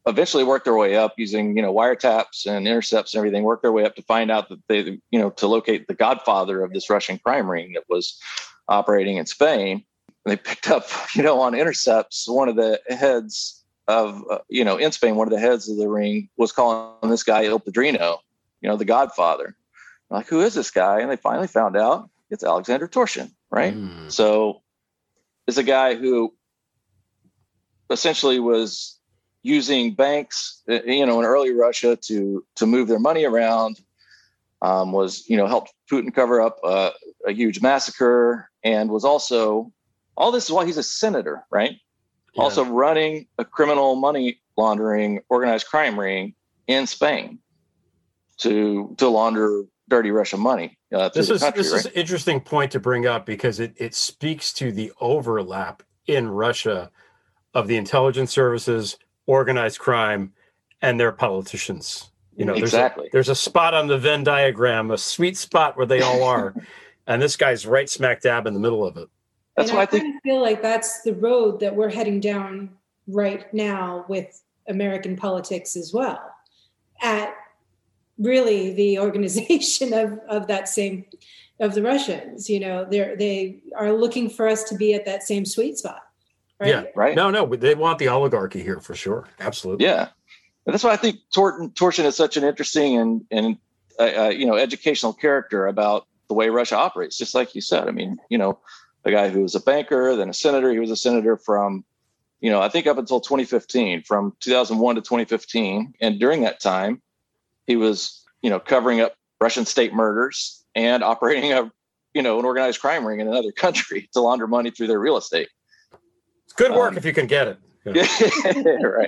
eventually worked their way up using, wiretaps and intercepts and everything, worked their way up to find out that they, to locate the godfather of this Russian crime ring that was operating in Spain. And they picked up, on intercepts, one of the heads of, in Spain, one of the heads of the ring was calling this guy Il Padrino, the godfather. Like, who is this guy? And they finally found out it's Alexander Torshin, right? So it's a guy who essentially was using banks, in early Russia to move their money around, helped Putin cover up a huge massacre, and was also, all this is while he's a senator, right? Yeah. Also running a criminal money laundering organized crime ring in Spain to launder dirty Russian money. This is an interesting point to bring up, because it speaks to the overlap in Russia of the intelligence services, organized crime, and their politicians. Exactly. There's a spot on the Venn diagram, a sweet spot where they all are, and this guy's right smack dab in the middle of it. That's why I kind of feel like that's the road that we're heading down right now with American politics as well. At really the organization of that same, of the Russians, they are looking for us to be at that same sweet spot. Right? Yeah, right. No, they want the oligarchy here for sure. Absolutely. Yeah. And that's why I think Torshin is such an interesting and educational character about the way Russia operates. Just like you said, I mean, the guy who was a banker, then a senator. He was a senator from, I think up until 2015, from 2001 to 2015. And during that time, he was, covering up Russian state murders and operating an organized crime ring in another country to launder money through their real estate. It's good work if you can get it. Yeah. Right.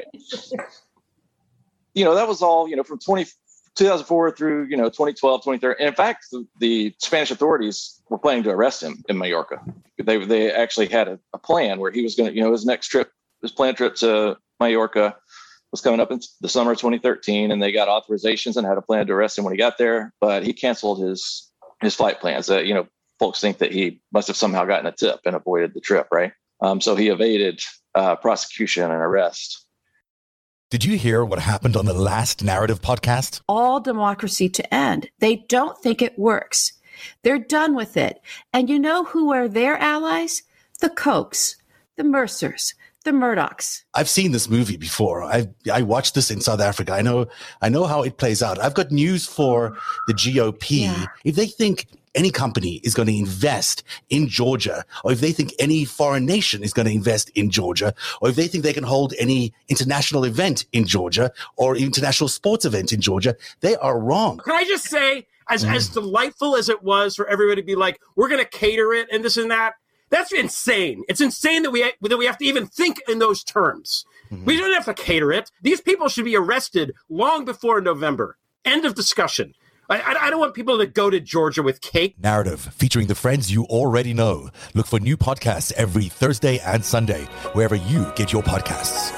That was all, from 2004 through, 2012, 2013. And in fact, the Spanish authorities were planning to arrest him in Mallorca. They actually had a plan where he was going to, his planned trip to Mallorca was coming up in the summer of 2013, and they got authorizations and had a plan to arrest him when he got there, but he canceled his flight plans. Folks think that he must have somehow gotten a tip and avoided the trip, right? So he evaded prosecution and arrest. Did you hear what happened on the last Narrative podcast? All democracy to end. They don't think it works. They're done with it. And you know who are their allies? The Kochs, the Mercers, the Murdochs. I've seen this movie before. I watched this in South Africa. I know how it plays out. I've got news for the GOP. Yeah. If they think any company is going to invest in Georgia, or if they think any foreign nation is going to invest in Georgia, or if they think they can hold any international event in Georgia or international sports event in Georgia, they are wrong. Can I just say, as delightful as it was for everybody to be like, we're going to cater it and this and that, that's insane. It's insane that we have to even think in those terms. Mm-hmm. We don't have to cater it. These people should be arrested long before November. End of discussion. I don't want people to go to Georgia with cake. Narrative, featuring the friends you already know. Look for new podcasts every Thursday and Sunday, wherever you get your podcasts.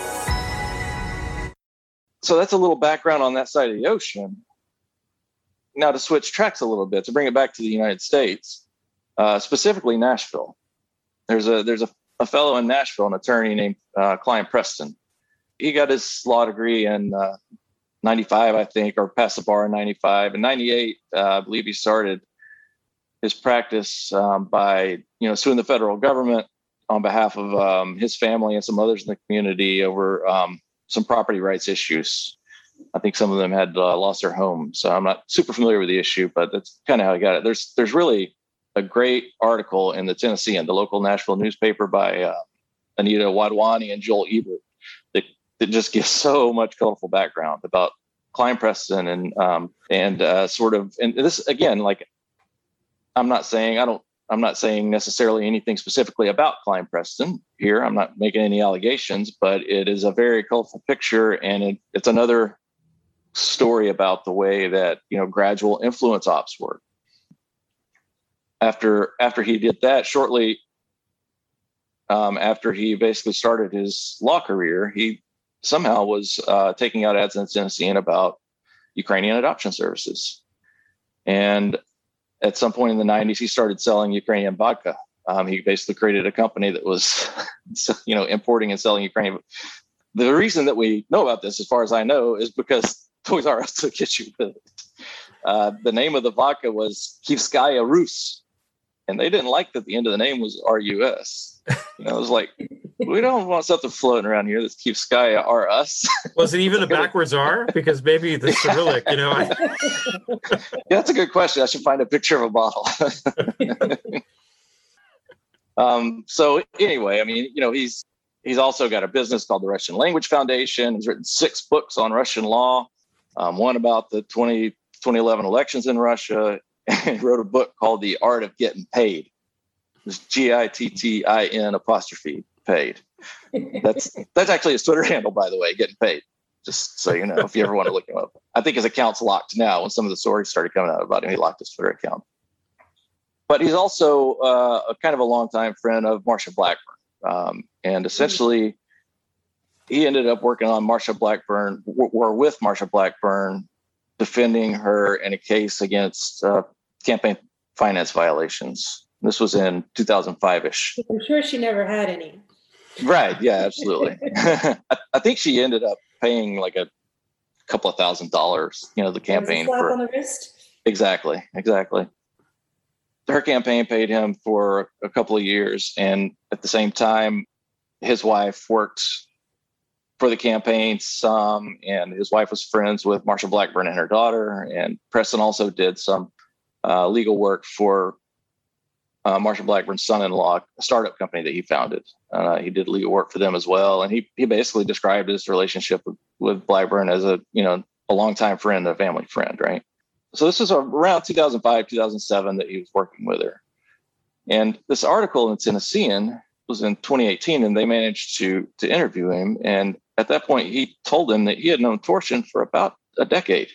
So that's a little background on that side of the ocean. Now to switch tracks a little bit, to bring it back to the United States, specifically Nashville. There's a fellow in Nashville, an attorney named Klein Preston. He got his law degree in 95, I think, or passed the bar in 95. In 98, I believe he started his practice by, suing the federal government on behalf of his family and some others in the community over some property rights issues. I think some of them had lost their homes. So I'm not super familiar with the issue, but that's kind of how he got it. There's really a great article in the Tennessean, the local Nashville newspaper, by Anita Wadwani and Joel Ebert that just gives so much colorful background about Klein Preston and this again, like I'm not saying necessarily anything specifically about Klein Preston here. I'm not making any allegations, but it is a very colorful picture, and it's another story about the way that gradual influence ops work. After he did that, shortly after he basically started his law career, he somehow was taking out ads in the Tennessean about Ukrainian adoption services. And at some point in the 90s, he started selling Ukrainian vodka. He basically created a company that was, importing and selling Ukrainian the reason that we know about this, as far as I know, is because Toys R Us took issue with it. The name of the vodka was Kivskaya Rus, and they didn't like that the end of the name was RUS. You know, it was like, we don't want something floating around here that's Kivskaya R-Us. Was it even a backwards R? Because maybe the Cyrillic, you know. Yeah, that's a good question. I should find a picture of a bottle. So anyway, I mean, you know, he's also got a business called the Russian Language Foundation. He's written 6 books on Russian law, one about the 2011 elections in Russia, and he wrote a book called The Art of Getting Paid. It's GITTIN paid. That's actually his Twitter handle, by the way, Getting Paid. Just so you know, if you ever want to look him up. I think his account's locked now. When some of the stories started coming out about him, he locked his Twitter account. But he's also a kind of a longtime friend of Marsha Blackburn. And essentially, he ended up working on Marsha Blackburn, or with Marsha Blackburn, defending her in a case against campaign finance violations. This was in 2005-ish. I'm sure she never had any. Right. Yeah, absolutely. I think she ended up paying like a couple of $1,000s, you know, the campaign. For on the wrist? Exactly. Her campaign paid him for a couple of years. And at the same time, his wife worked for the campaign some, and his wife was friends with Marsha Blackburn and her daughter. And Preston also did some legal work for Marsha Blackburn's son-in-law, a startup company that he founded. He did legal work for them as well. And he basically described his relationship with Blackburn as a longtime friend, a family friend, right? So this was around 2005, 2007 that he was working with her. And this article in Tennessean was in 2018, and they managed to interview him. And at that point, he told them that he had known Torshin for about a decade.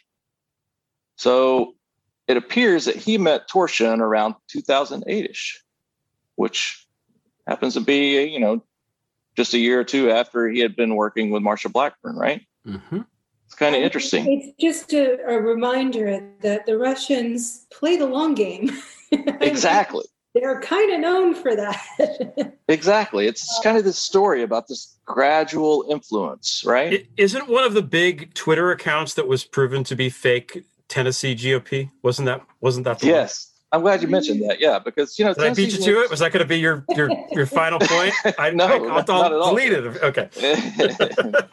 So it appears that he met Torshin around 2008-ish, which happens to be, you know, just a year or two after he had been working with Marsha Blackburn, right? Mm-hmm. It's kind of interesting. It's just a reminder that the Russians play the long game. Exactly. They're kind of known for that. Exactly. It's kind of this story about this gradual influence, right? Isn't one of the big Twitter accounts that was proven to be fake Tennessee GOP? Wasn't that the Yes. One? I'm glad you mentioned that. Yeah, because, you know, did I beat you to it? Was that going to be your final point? Not at all. Delete it. Okay.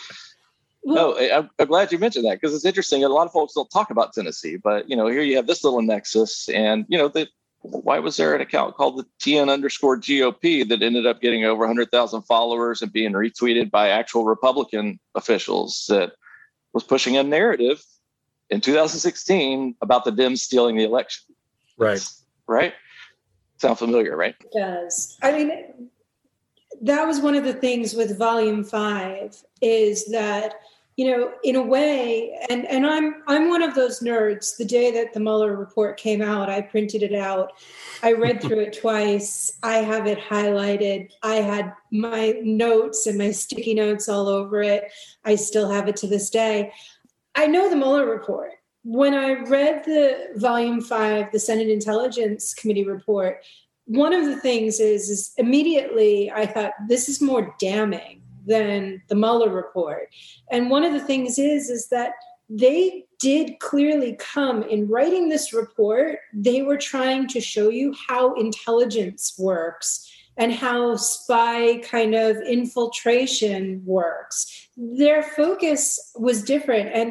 No, I'm glad you mentioned that, because it's interesting. A lot of folks don't talk about Tennessee, but, you know, here you have this little nexus, and, you know, why was there an account called the TN_GOP that ended up getting over 100,000 followers and being retweeted by actual Republican officials that was pushing a narrative in 2016 about the Dems stealing the election? Right. Sound familiar, right? It does. I mean, that was one of the things with Volume 5 is that, you know, in a way, and I'm one of those nerds. The day that the Mueller report came out, I printed it out. I read through it twice. I have it highlighted. I had my notes and my sticky notes all over it. I still have it to this day. I know the Mueller report. When I read the Volume 5, the Senate Intelligence Committee report, one of the things is immediately I thought this is more damning than the Mueller report. And one of the things is that they did clearly come in writing this report. They were trying to show you how intelligence works and how spy kind of infiltration works. Their focus was different. And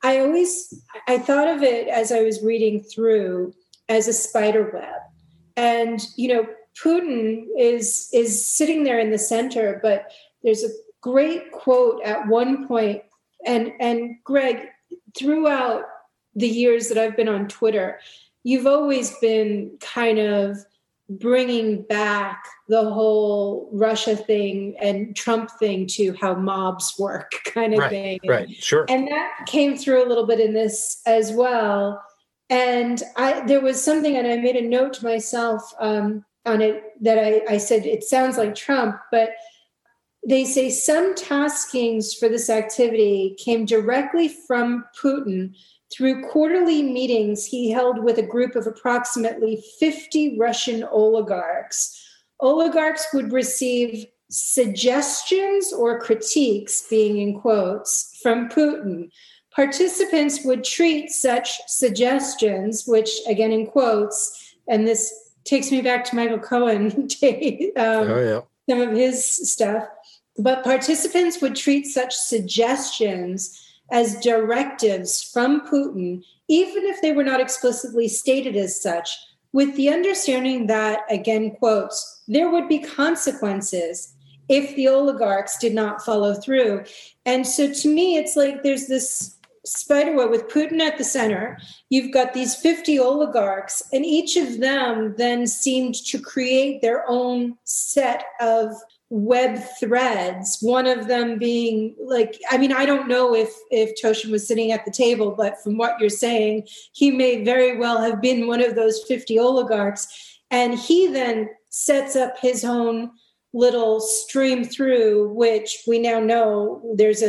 I thought of it as I was reading through as a spider web. And, you know, Putin is sitting there in the center, but there's a great quote at one point. And Greg, throughout the years that I've been on Twitter, you've always been kind of bringing back the whole Russia thing and Trump thing to how mobs work kind of thing. Right, sure. And that came through a little bit in this as well. And there was something, and I made a note to myself on it that I said, it sounds like Trump, but they say some taskings for this activity came directly from Putin through quarterly meetings he held with a group of approximately 50 Russian oligarchs. Oligarchs would receive suggestions or critiques, being in quotes, from Putin, participants would treat such suggestions, which again in quotes, and this takes me back to Michael Cohen, some of his stuff, but participants would treat such suggestions as directives from Putin, even if they were not explicitly stated as such, with the understanding that, again, quotes, there would be consequences if the oligarchs did not follow through. And so to me, it's like there's this spiderweb with Putin at the center. You've got these 50 oligarchs, and each of them then seemed to create their own set of web threads, one of them being like, I mean, I don't know if Toshin was sitting at the table, but from what you're saying, he may very well have been one of those 50 oligarchs. And he then sets up his own little stream through, which we now know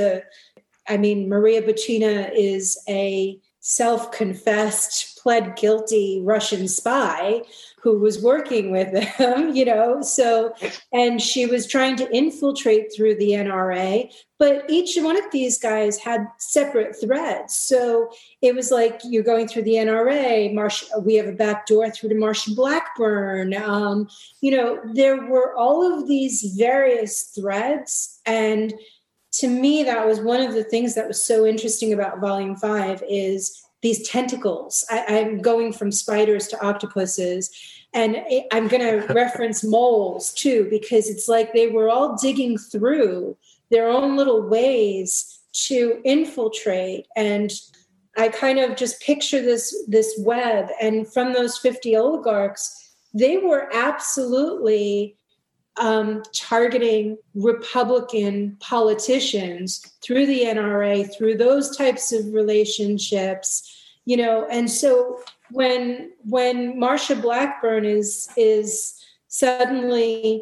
Maria Butina is a self-confessed, pled guilty Russian spy who was working with them, and she was trying to infiltrate through the NRA, but each one of these guys had separate threads. So it was like, you're going through the NRA, we have a back door through to Marsha Blackburn. There were all of these various threads. And to me, that was one of the things that was so interesting about Volume 5 is these tentacles. I'm going from spiders to octopuses, and I'm going to reference moles too, because it's like they were all digging through their own little ways to infiltrate. And I kind of just picture this web, and from those 50 oligarchs, they were absolutely targeting Republican politicians through the NRA, through those types of relationships, and so when Marsha Blackburn is suddenly,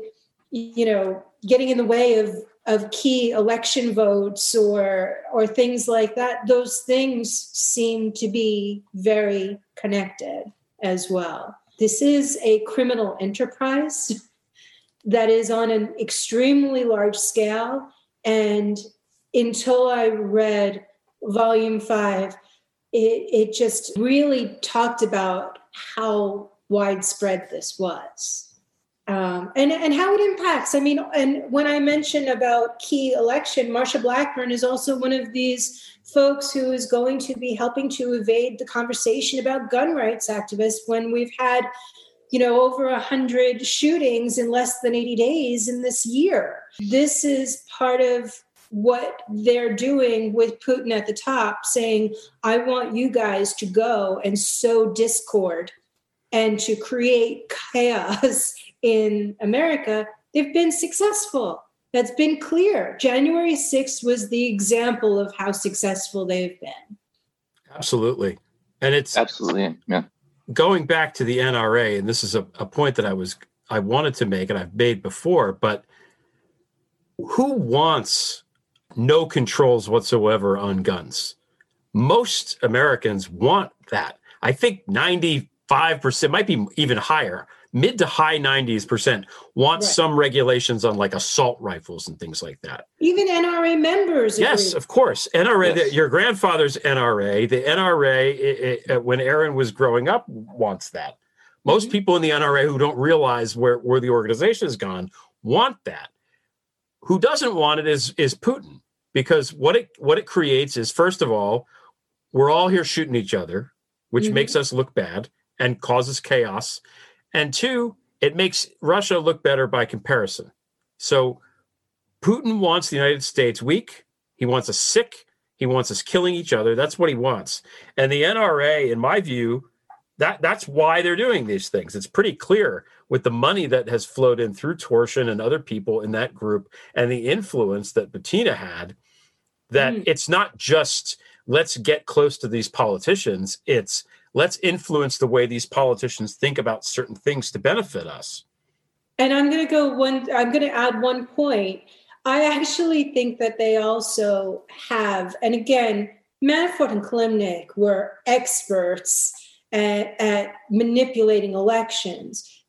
getting in the way of key election votes or things like that, those things seem to be very connected as well. This is a criminal enterprise that is on an extremely large scale. And until I read Volume 5, it just really talked about how widespread this was and how it impacts. I mean, and when I mentioned about key election, Marsha Blackburn is also one of these folks who is going to be helping to evade the conversation about gun rights activists when we've had over 100 shootings in less than 80 days in this year. This is part of what they're doing with Putin at the top, saying, I want you guys to go and sow discord and to create chaos in America. They've been successful. That's been clear. January 6th was the example of how successful they've been. Absolutely. And it's absolutely, yeah. Going back to the NRA, and this is a point that I wanted to make and I've made before, but who wants no controls whatsoever on guns? Most Americans want that. I think 95%, might be even higher, mid to high 90s% want some regulations on like assault rifles and things like that. Even NRA members. Yes, of course. NRA, yes. Your grandfather's NRA, the NRA, when Aaron was growing up, wants that. Most people in the NRA who don't realize where the organization has gone want that. Who doesn't want it is Putin, because what it creates is, first of all, we're all here shooting each other, which makes us look bad and causes chaos. And two, it makes Russia look better by comparison. So Putin wants the United States weak. He wants us sick. He wants us killing each other. That's what he wants. And the NRA, in my view, that's why they're doing these things. It's pretty clear with the money that has flowed in through Torshin and other people in that group and the influence that Butina had, that it's not just let's get close to these politicians. It's let's influence the way these politicians think about certain things to benefit us. And I'm going to add one point. I actually think that they also have, and again, Manafort and Kilimnik were experts at manipulating elections.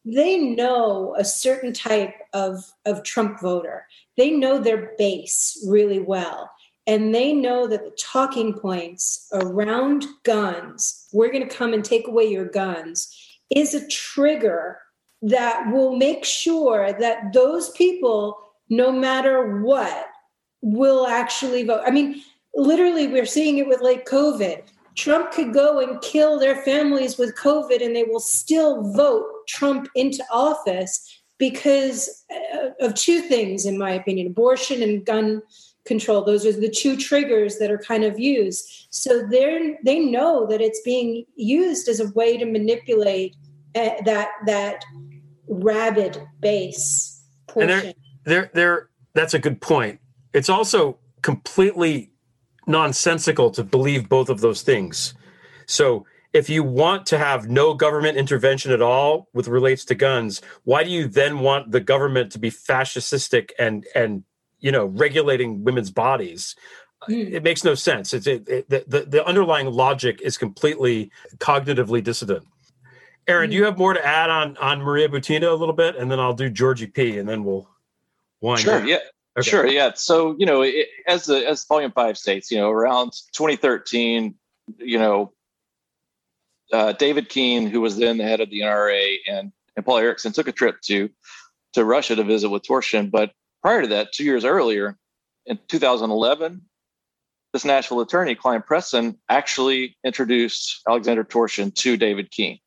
they know a certain type of Trump voter. They know their base really well. And they know that the talking points around guns, we're going to come and take away your guns, is a trigger that will make sure that those people, no matter what, will actually vote. I mean, literally, we're seeing it with like COVID. Trump could go and kill their families with COVID and they will still vote Trump into office because of two things, in my opinion: abortion and gun control. Those are the two triggers that are kind of used. So they know that it's being used as a way to manipulate that rabid base portion. And that's a good point. It's also completely nonsensical to believe both of those things. So if you want to have no government intervention at all with relates to guns, why do you then want the government to be fascistic and regulating women's bodies? It makes no sense. The underlying logic is completely cognitively dissident. Aaron, do you have more to add on Maria Butina a little bit? And then I'll do Georgie P, and then we'll wind Sure, up. yeah. Okay. Sure, yeah. So, as Volume 5 states, around 2013, David Keene, who was then the head of the NRA, and Paul Erickson took a trip to Russia to visit with Torshin. But prior to that, 2 years earlier, in 2011, this Nashville attorney, Klein Preston, actually introduced Alexander Torshin to David Keene.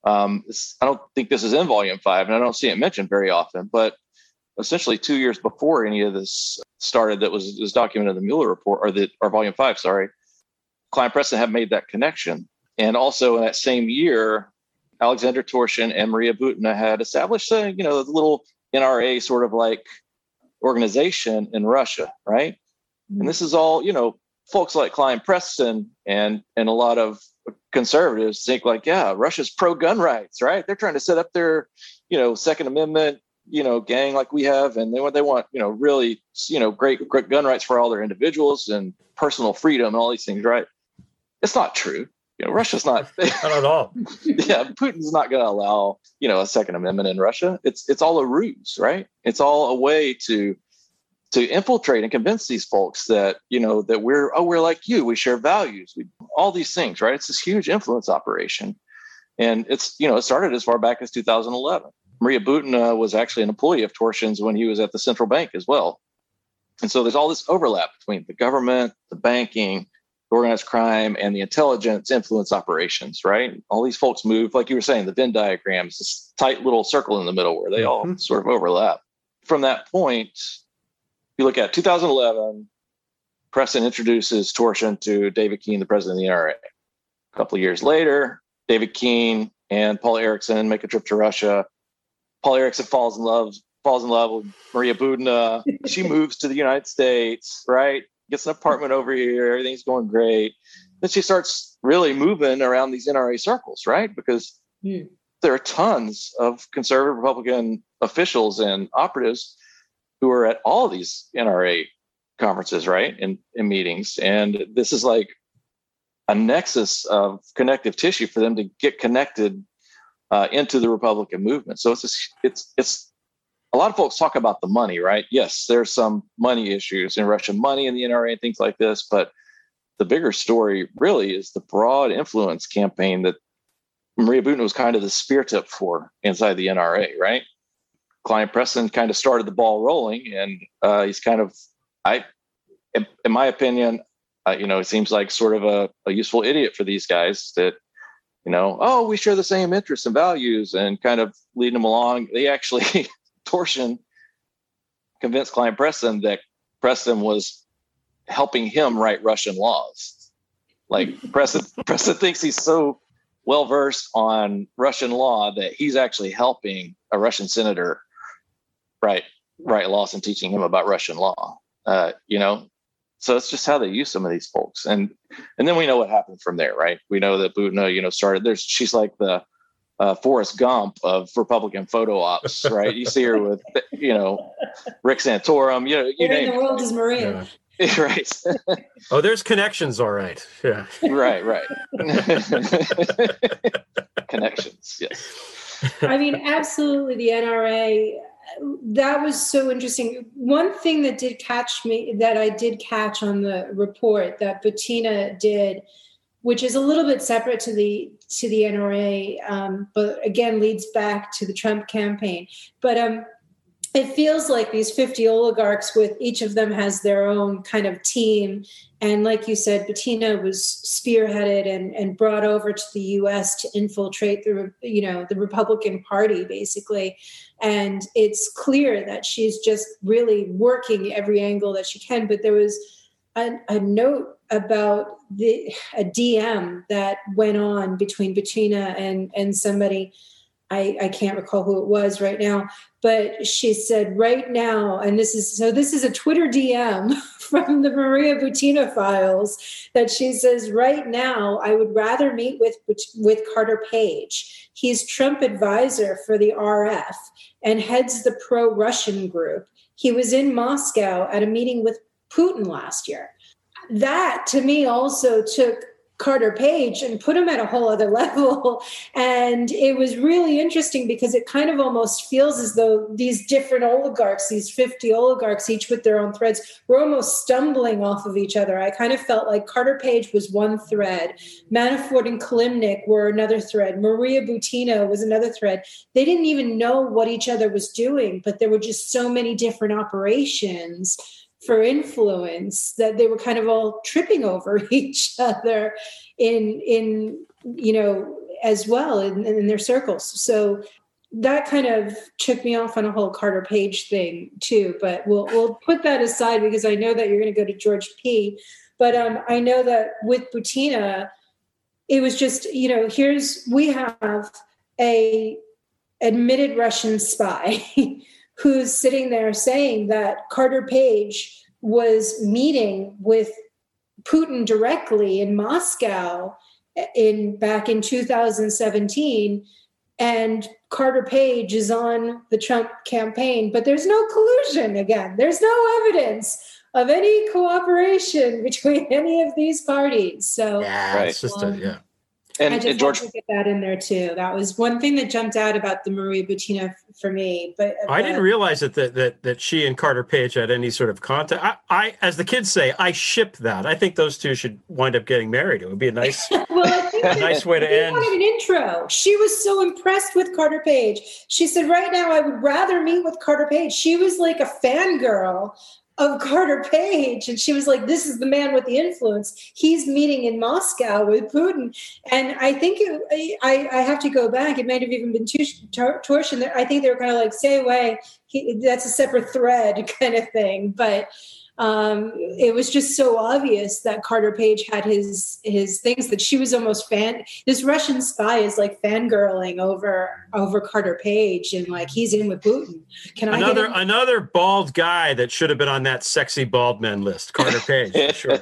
I don't think this is in Volume 5, and I don't see it mentioned very often, but essentially 2 years before any of this started, that was documented in the Mueller report, or Volume 5, sorry, Klein Preston had made that connection. And also in that same year, Alexander Torshin and Maria Butina had established a little NRA sort of like organization in Russia, right? And this is all, folks like Klein Preston and a lot of conservatives think like, yeah, Russia's pro-gun rights, right? They're trying to set up their, Second Amendment, gang like we have, and they want, really, great gun rights for all their individuals and personal freedom and all these things, right? It's not true. Russia's not at all. Yeah, Putin's not going to allow, a Second Amendment in Russia. It's all a ruse, right? It's all a way to infiltrate and convince these folks that, that we're like you, we share values, all these things, right? It's this huge influence operation. And it's, it started as far back as 2011. Maria Butina was actually an employee of Torshin's when he was at the central bank as well. And so there's all this overlap between the government, the banking, organized crime, and the intelligence influence operations, right? All these folks move, like you were saying, the Venn diagrams, this tight little circle in the middle where they all sort of overlap. From that point, you look at 2011, Preston introduces Torshin to David Keene, the president of the NRA. A couple of years later, David Keene and Paul Erickson make a trip to Russia. Paul Erickson falls in love with Maria Butina. She moves to the United States, right? Gets an apartment over here. Everything's going great. Then she starts really moving around these NRA circles, right? Because there are tons of conservative Republican officials and operatives who are at all these NRA conferences, right? And meetings. And this is like a nexus of connective tissue for them to get connected into the Republican movement. So it's a lot of folks talk about the money, right? Yes, there's some money issues in Russian money in the NRA and things like this, but the bigger story really is the broad influence campaign that Maria Butina was kind of the spear tip for inside the NRA, right? Klein Preston kind of started the ball rolling, and he's kind of, in my opinion, it seems like sort of a useful idiot for these guys that, we share the same interests and values, and kind of leading them along. They actually, Torshin convinced Klein Preston that Preston was helping him write Russian laws. Like Preston thinks he's so well versed on Russian law that he's actually helping a Russian senator write laws and teaching him about Russian law. So it's just how they use some of these folks, and then we know what happened from there, right? We know that Butina, started. She's like the Forrest Gump of Republican photo ops, right? You see her with, Rick Santorum, you name in the world is Maria. Yeah. Right. Oh, there's connections. All right. Yeah. Right. connections. Yes. I mean, absolutely. The NRA, that was so interesting. One thing that I did catch on the report that Butina did, which is a little bit separate to the NRA, but again leads back to the Trump campaign. But it feels like these 50 oligarchs, with each of them has their own kind of team. And like you said, Butina was spearheaded and brought over to the U.S. to infiltrate the Republican Party, basically. And it's clear that she's just really working every angle that she can. But there was a note about a DM that went on between Butina and somebody. I can't recall who it was right now, but she said right now, and this is a Twitter DM from the Maria Butina files, that she says right now, I would rather meet with Carter Page. He's Trump advisor for the RF and heads the pro-Russian group. He was in Moscow at a meeting with Putin last year. That to me also took Carter Page and put him at a whole other level. And it was really interesting because it kind of almost feels as though these different oligarchs, these 50 oligarchs, each with their own threads, were almost stumbling off of each other. I kind of felt like Carter Page was one thread. Manafort and Kilimnik were another thread. Maria Butina was another thread. They didn't even know what each other was doing, but there were just so many different operations for influence that they were kind of all tripping over each other in as well in their circles. So that kind of took me off on a whole Carter Page thing too, but we'll put that aside because I know that you're going to go to George P. But I know that with Butina, it was just, we have a admitted Russian spy who's sitting there saying that Carter Page was meeting with Putin directly in Moscow back in 2017, and Carter Page is on the Trump campaign, but there's no collusion again. There's no evidence of any cooperation between any of these parties. So it's just And I just George, had to get that in there too. That was one thing that jumped out about the Maria Butina for me. But I didn't realize that she and Carter Page had any sort of contact. I, as the kids say, I ship that. I think those two should wind up getting married. It would be a nice, nice way to end. Wanted an intro. She was so impressed with Carter Page. She said, "Right now, I would rather meet with Carter Page." She was like a fangirl of Carter Page. And she was like, this is the man with the influence. He's meeting in Moscow with Putin. And I think I have to go back. It might have even been Torsion. I think they were kind of like, stay away. That's a separate thread kind of thing. But it was just so obvious that Carter Page had his things that she was almost this Russian spy is like fangirling over Carter Page and like he's in with Putin. Another bald guy that should have been on that sexy bald men list, Carter Page, for sure.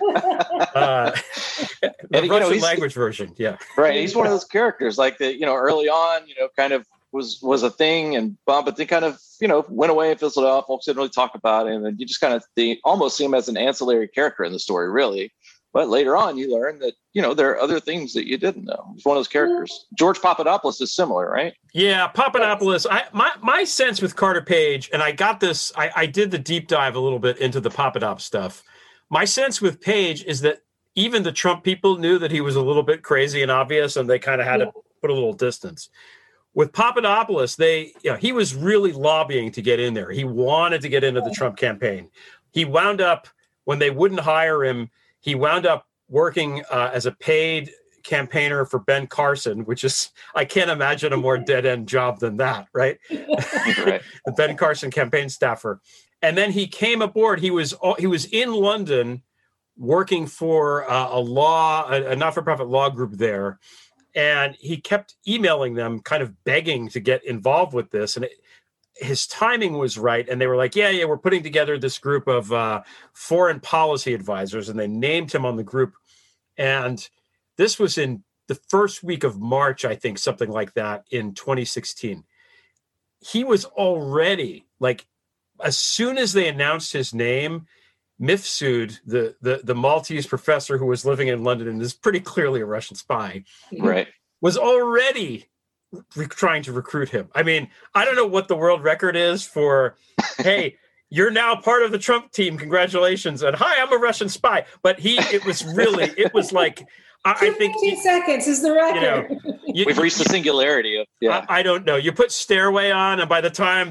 The Russian language version, yeah. Right. He's one of those characters like that, early on, kind of was a thing but they kind of, went away and fizzled out. Folks didn't really talk about him. And you just kind of almost see him as an ancillary character in the story, really. But later on, you learn that, there are other things that you didn't know. He's one of those characters. George Papadopoulos is similar, right? Yeah, Papadopoulos. My sense with Carter Page, and I got this, I did the deep dive a little bit into the Papadop stuff. My sense with Page is that even the Trump people knew that he was a little bit crazy and obvious, and they kind of had to put a little distance. With Papadopoulos, he was really lobbying to get in there. He wanted to get into the Trump campaign. He wound up, when they wouldn't hire him, he wound up working as a paid campaigner for Ben Carson, which is, I can't imagine a more dead-end job than that, right? Right. The Ben Carson campaign staffer. And then he came aboard. He was in London working for a not-for-profit law group there. And he kept emailing them, kind of begging to get involved with this. And his timing was right. And they were like, yeah, we're putting together this group of foreign policy advisors. And they named him on the group. And this was in the first week of March, I think, something like that, in 2016. He was already, like, as soon as they announced his name, Mifsud, the Maltese professor who was living in London and is pretty clearly a Russian spy, right, was already trying to recruit him. I mean, I don't know what the world record is for, hey, you're now part of the Trump team. Congratulations. And hi, I'm a Russian spy. But it was like, I think 15 seconds is the record. We've reached the singularity of, I don't know. You put Stairway on, and by the time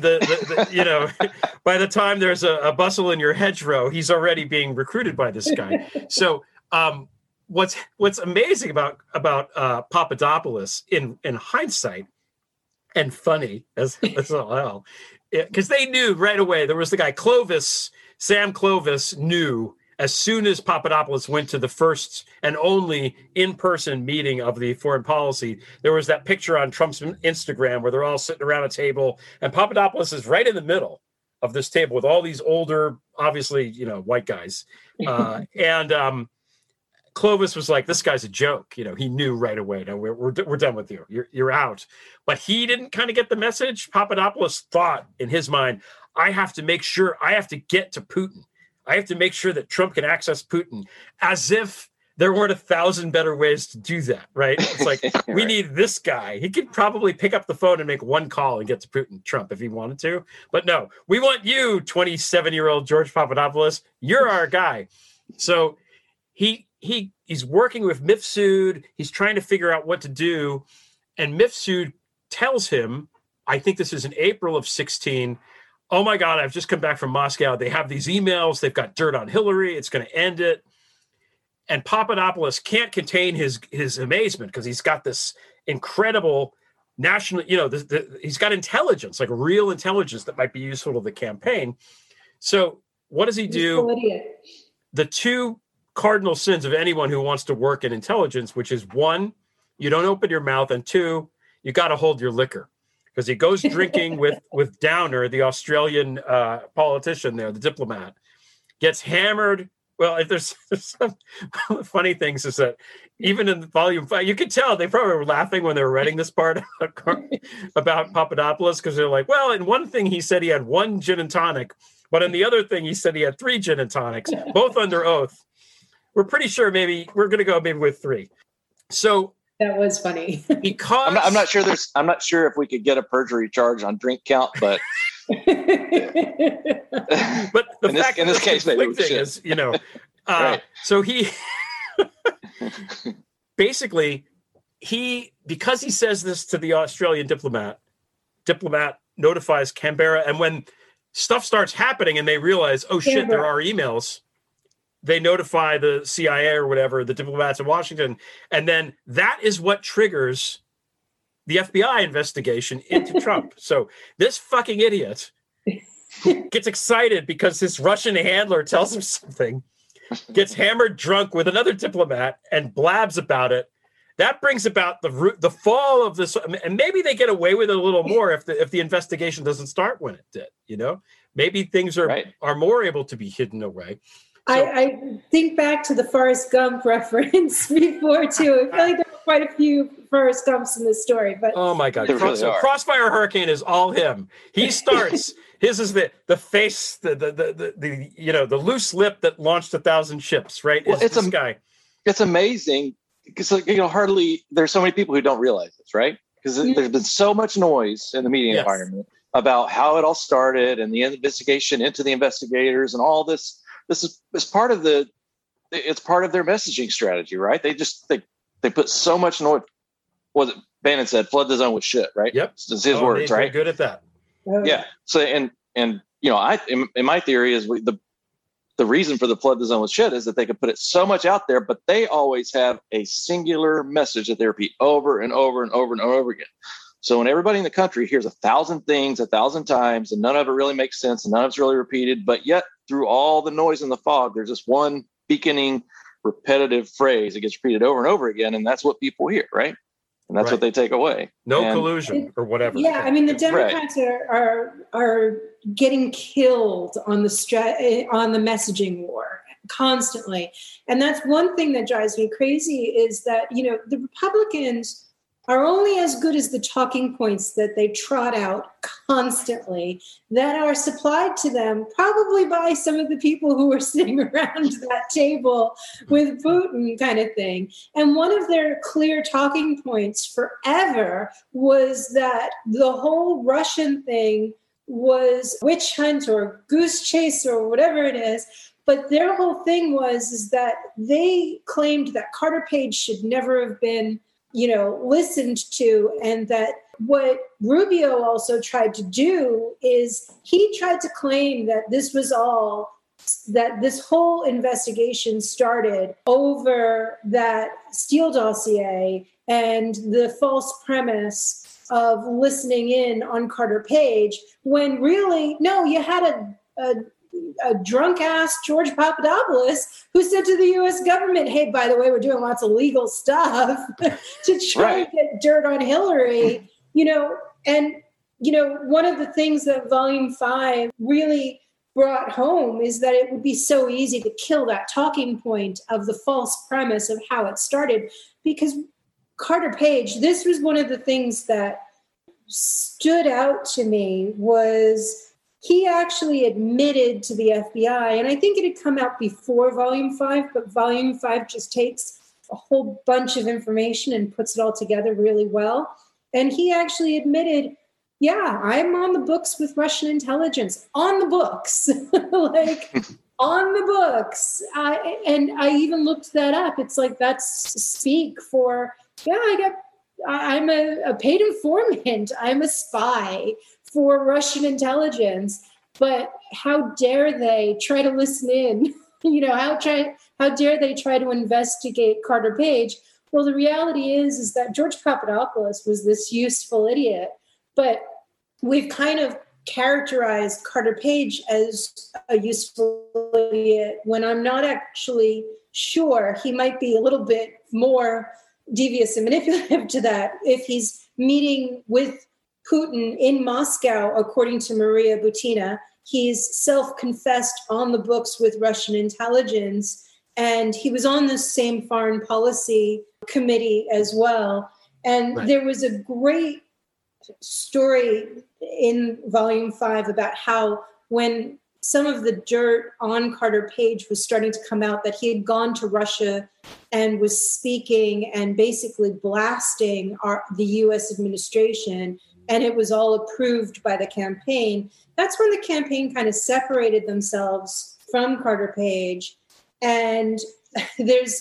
by the time there's a bustle in your hedgerow, he's already being recruited by this guy. So, what's amazing about Papadopoulos in hindsight, and funny as all hell, because they knew right away. There was the guy Sam Clovis knew as soon as Papadopoulos went to the first and only in-person meeting of the foreign policy. There was that picture on Trump's Instagram where they're all sitting around a table, and Papadopoulos is right in the middle of this table with all these older, obviously, white guys, and Clovis was like, this guy's a joke. He knew right away. No, we're done with you. You're out. But he didn't kind of get the message. Papadopoulos thought in his mind, I have to get to Putin. I have to make sure that Trump can access Putin, as if there weren't 1,000 better ways to do that, right? It's like, we need this guy. He could probably pick up the phone and make one call and get to Trump if he wanted to. But no, we want you, 27-year-old George Papadopoulos. You're our guy. So he's working with Mifsud. He's trying to figure out what to do. And Mifsud tells him, I think this is in April of 2016, oh my God, I've just come back from Moscow. They have these emails. They've got dirt on Hillary. It's going to end it. And Papadopoulos can't contain his amazement because he's got this incredible national, he's got intelligence, like real intelligence that might be useful to the campaign. So what does he do? The two cardinal sins of anyone who wants to work in intelligence, which is 1, you don't open your mouth, and 2, you got to hold your liquor. Because he goes drinking with Downer, the Australian politician there, the diplomat, gets hammered. Well, if there's some funny things is that even in volume 5, you could tell they probably were laughing when they were writing this part about Papadopoulos, because they're like, well, in one thing he said he had 1 gin and tonic, but in the other thing he said he had 3 gin and tonics, both under oath. We're pretty sure maybe we're going to go with 3. So that was funny. Because I'm not sure if we could get a perjury charge on drink count, but but the in this case, maybe we should. Is, right. So he basically because he says this to the Australian diplomat notifies Canberra, and when stuff starts happening and they realize, oh shit, there are emails, they notify the CIA or whatever, the diplomats in Washington, and then that is what triggers the FBI investigation into Trump. So this fucking idiot gets excited because his Russian handler tells him something, gets hammered drunk with another diplomat and blabs about it. That brings about the fall of this, and maybe they get away with it a little more if the investigation doesn't start when it did. Maybe things are more able to be hidden away. So, I think back to the Forrest Gump reference before too. I feel like there were quite a few Forrest Gumps in this story, but oh my God, really Crossfire Hurricane is all him. He starts. His is the face, the loose lip that launched 1,000 ships. Right? Well, it's this guy. It's amazing because hardly there's so many people who don't realize this, right? Because there's been so much noise in the media environment about how it all started and the investigation into the investigators and all this. This is part of it's part of their messaging strategy, right? They put so much noise. Bannon said, flood the zone with shit, right? Yep. It's his words, right? Good at that. Yeah. So, in my theory is the reason for the flood the zone with shit is that they can put it so much out there, but they always have a singular message that they repeat over and over and over and over again. So when everybody in the country hears 1,000 things 1,000 times and none of it really makes sense and none of it's really repeated, but yet through all the noise and the fog, there's just one beaconing repetitive phrase that gets repeated over and over again. And that's what people hear, right? And that's what they take away. Collusion or whatever. Yeah, I mean, the Democrats are getting killed on the messaging war constantly. And that's one thing that drives me crazy is that, the Republicans are only as good as the talking points that they trot out constantly that are supplied to them probably by some of the people who were sitting around that table with Putin kind of thing. And one of their clear talking points forever was that the whole Russian thing was witch hunt or goose chase or whatever it is. But their whole thing is that they claimed that Carter Page should never have been listened to, and that what Rubio also tried to do is he tried to claim that this whole investigation started over that Steele dossier and the false premise of listening in on Carter Page, when really, no, you had a drunk ass George Papadopoulos who said to the U.S. government, hey, by the way, we're doing lots of legal stuff to try to get dirt on Hillary, and, one of the things that Volume 5 really brought home is that it would be so easy to kill that talking point of the false premise of how it started, because Carter Page, this was one of the things that stood out to me was he actually admitted to the FBI, and I think it had come out before Volume 5, but Volume 5 just takes a whole bunch of information and puts it all together really well. And he actually admitted, yeah, I'm on the books with Russian intelligence. On the books. On the books. And I even looked that up. It's like, that's speak for, I'm a paid informant. I'm a spy for Russian intelligence, but how dare they try to listen in? How dare they try to investigate Carter Page? Well, the reality is that George Papadopoulos was this useful idiot, but we've kind of characterized Carter Page as a useful idiot when I'm not actually sure he might be a little bit more devious and manipulative to that if he's meeting with Putin in Moscow, according to Maria Butina. He's self-confessed on the books with Russian intelligence, and he was on the same foreign policy committee as well. And There was a great story in Volume 5 about how when some of the dirt on Carter Page was starting to come out, that he had gone to Russia and was speaking and basically blasting the U.S. administration, and it was all approved by the campaign. That's when the campaign kind of separated themselves from Carter Page. And there's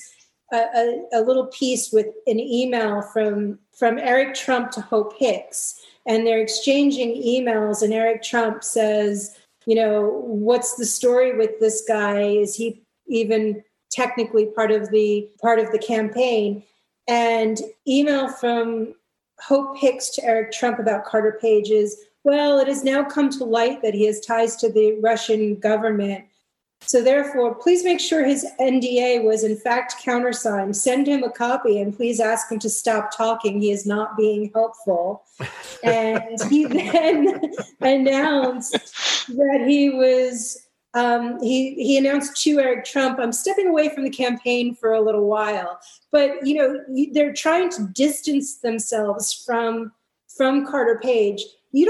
a little piece with an email from Eric Trump to Hope Hicks, and they're exchanging emails, and Eric Trump says, what's the story with this guy? Is he even technically part of the campaign? And email from Hope Hicks to Eric Trump about Carter Page is, well, it has now come to light that he has ties to the Russian government. So therefore, please make sure his NDA was in fact countersigned. Send him a copy and please ask him to stop talking. He is not being helpful. And he then announced that he was, he announced to Eric Trump, I'm stepping away from the campaign for a little while. But, they're trying to distance themselves from Carter Page. You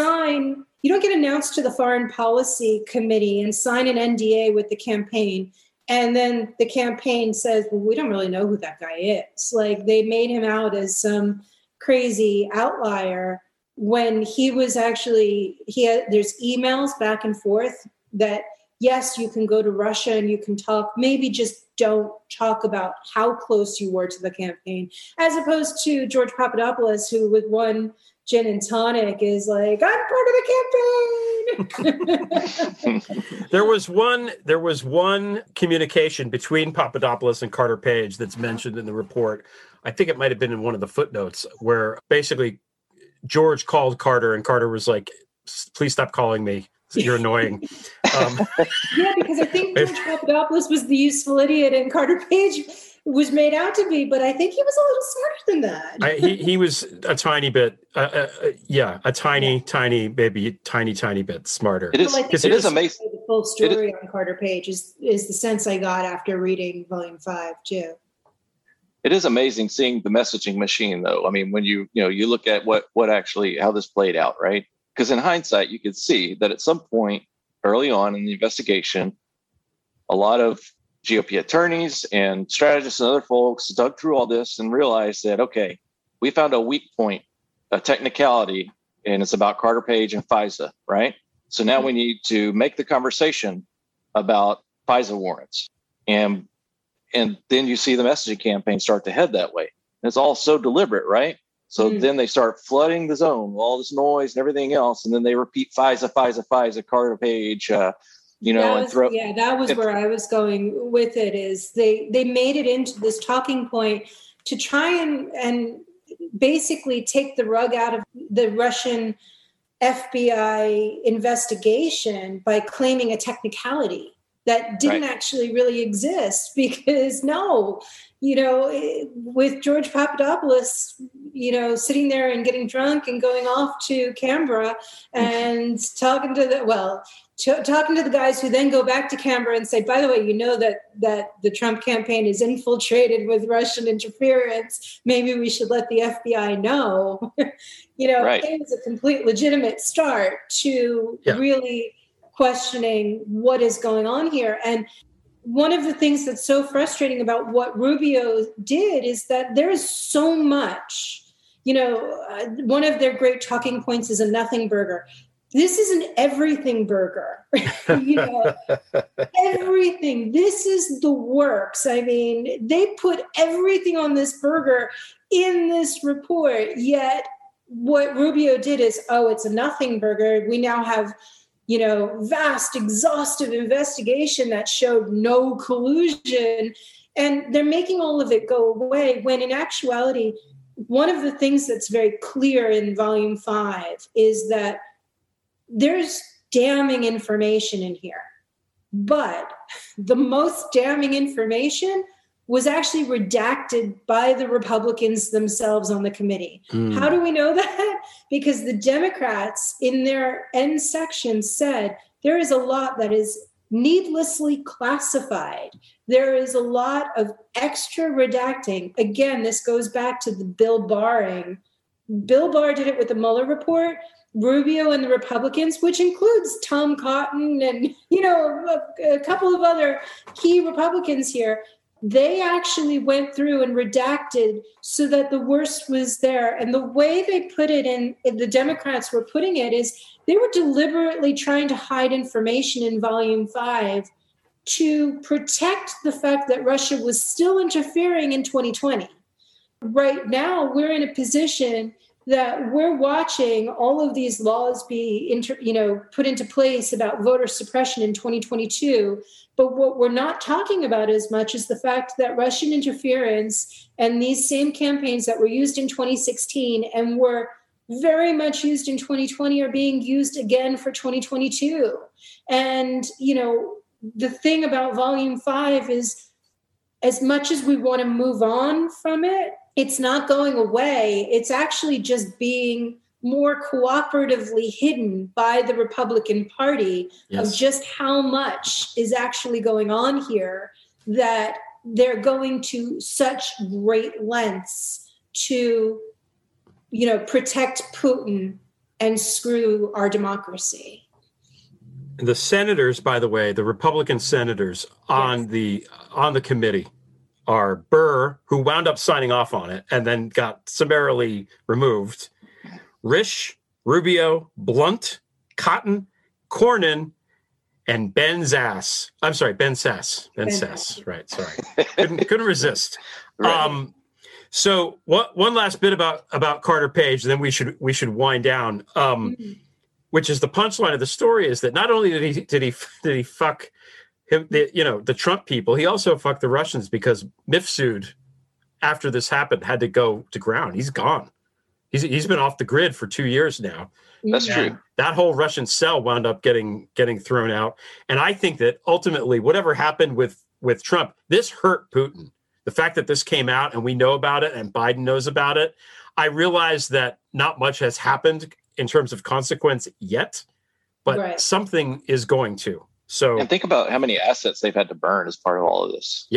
don't get announced to the Foreign Policy Committee and sign an NDA with the campaign. And then the campaign says, well, we don't really know who that guy is. Like, they made him out as some crazy outlier when he was actually, there's emails back and forth that, yes, you can go to Russia and you can talk, maybe just don't talk about how close you were to the campaign, as opposed to George Papadopoulos, who with one gin and tonic is like, I'm part of the campaign. There was one communication between Papadopoulos and Carter Page that's mentioned in the report. I think it might have been in one of the footnotes, where basically George called Carter and Carter was like, please stop calling me. You're annoying. Yeah, because I think George Papadopoulos was the useful idiot and Carter Page was made out to be, but I think he was a little smarter than that. He was a tiny bit, tiny bit smarter. It is, well, it is amazing. The full story on Carter Page is the sense I got after reading Volume 5 too. It is amazing seeing the messaging machine, though. I mean, when you look at what actually, how this played out, right? Because in hindsight, you could see that at some point early on in the investigation, a lot of GOP attorneys and strategists and other folks dug through all this and realized that, okay, we found a weak point, a technicality, and it's about Carter Page and FISA, right? So now we need to make the conversation about FISA warrants. And then you see the messaging campaign start to head that way. And it's all so deliberate, right? So then they start flooding the zone with all this noise and everything else. And then they repeat FISA, Carter Page, that was where I was going with it, is they made it into this talking point to try and basically take the rug out of the Russian FBI investigation by claiming a technicality that didn't actually really exist, because with George Papadopoulos, sitting there and getting drunk and going off to Canberra and talking to the guys who then go back to Canberra and say, by the way, that the Trump campaign is infiltrated with Russian interference. Maybe we should let the FBI know. It was a complete legitimate start to really questioning what is going on here. And one of the things that's so frustrating about what Rubio did is that there is so much, one of their great talking points is a nothing burger. This is an everything burger, everything. This is the works. I mean, they put everything on this burger in this report, yet what Rubio did is, it's a nothing burger. We now have vast, exhaustive investigation that showed no collusion. And they're making all of it go away, when in actuality, one of the things that's very clear in Volume 5 is that there's damning information in here. But the most damning information was actually redacted by the Republicans themselves on the committee. How do we know that? Because the Democrats in their end section said there is a lot that is needlessly classified. There is a lot of extra redacting. Again, this goes back to the Bill Barring. Bill Barr did it with the Mueller report. Rubio and the Republicans, which includes Tom Cotton and, a couple of other key Republicans here, they actually went through and redacted so that the worst was there. And the way they put it in, the Democrats were putting it, is they were deliberately trying to hide information in Volume 5 to protect the fact that Russia was still interfering in 2020. Right now, we're in a position that we're watching all of these laws be put into place about voter suppression in 2022. But what we're not talking about as much is the fact that Russian interference and these same campaigns that were used in 2016 and were very much used in 2020 are being used again for 2022. And, the thing about Volume 5 is, as much as we want to move on from it, it's not going away. It's actually just being more cooperatively hidden by the Republican Party of just how much is actually going on here, that they're going to such great lengths to, protect Putin and screw our democracy. The senators, by the way, the Republican senators on the committee are Burr, who wound up signing off on it and then got summarily removed, Risch, Rubio, Blunt, Cotton, Cornyn, and Ben Sass. Ben Sass. Right. Sorry. Couldn't resist. Right. So one last bit about Carter Page, then we should wind down. Which is the punchline of the story, is that not only did he fuck him, the Trump people, he also fucked the Russians, because Mifsud, after this happened, had to go to ground. He's gone. He's been off the grid for 2 years now. That's true. That whole Russian cell wound up getting thrown out. And I think that ultimately, whatever happened with Trump, this hurt Putin. The fact that this came out and we know about it and Biden knows about it, I realize that not much has happened in terms of consequence yet, but something is going to. So, and think about how many assets they've had to burn as part of all of this. Yeah.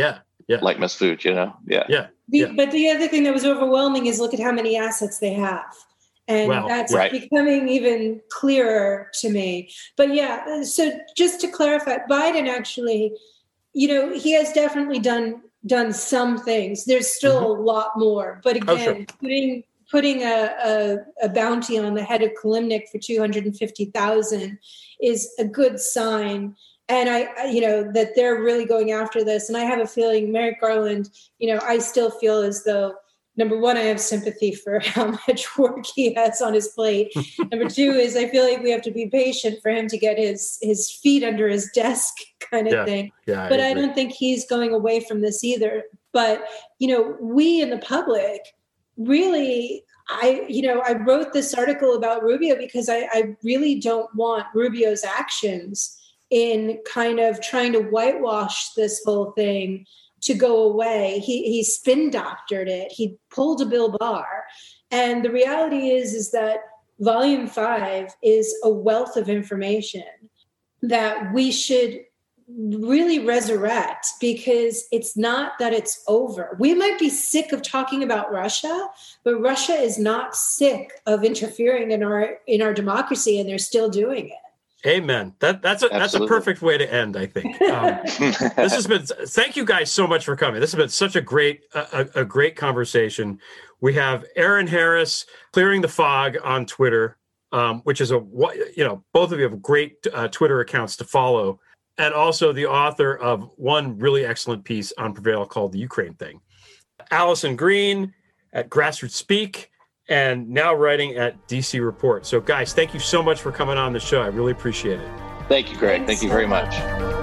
litmus food, Yeah. But the other thing that was overwhelming is look at how many assets they have. And that's becoming even clearer to me. But so just to clarify, Biden actually, he has definitely done some things. There's still a lot more. But again, putting a bounty on the head of Kalimnik for $250,000 is a good sign. And I that they're really going after this. And I have a feeling Merrick Garland, I still feel as though, number one, I have sympathy for how much work he has on his plate. Number two is I feel like we have to be patient for him to get his feet under his desk kind of thing. Yeah, but I don't think he's going away from this either. But, we in the public really, I wrote this article about Rubio because I really don't want Rubio's actions in kind of trying to whitewash this whole thing to go away. He spin doctored it. He pulled a Bill Barr. And the reality is that Volume 5 is a wealth of information that we should really resurrect, because it's not that it's over. We might be sick of talking about Russia, but Russia is not sick of interfering in our democracy, and they're still doing it. Amen. That's a perfect way to end, I think. This has been. Thank you guys so much for coming. This has been such a great conversation. We have Aaron Harris, Clearing the Fog on Twitter, which is both of you have great Twitter accounts to follow, and also the author of one really excellent piece on Prevail called The Ukraine Thing. Allison Green at Grassroots Speak, and now writing at DC Report. So, guys, thank you so much for coming on the show. I really appreciate it. Thank you, Greg. Thank you very much.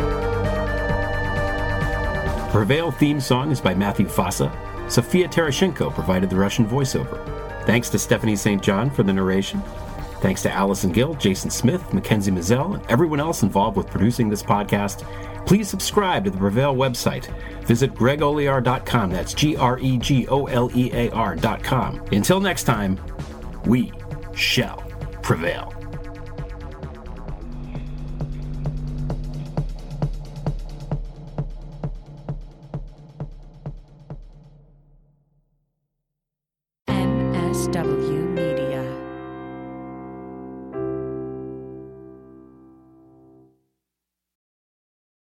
Prevail theme song is by Matthew Fossa. Sophia Terashenko provided the Russian voiceover. Thanks to Stephanie St. John for the narration. Thanks to Allison Gill, Jason Smith, Mackenzie Mazzell, and everyone else involved with producing this podcast. Please subscribe to the Prevail website. Visit GregOlear.com. That's GREGOLEAR.com. Until next time, we shall prevail. MSW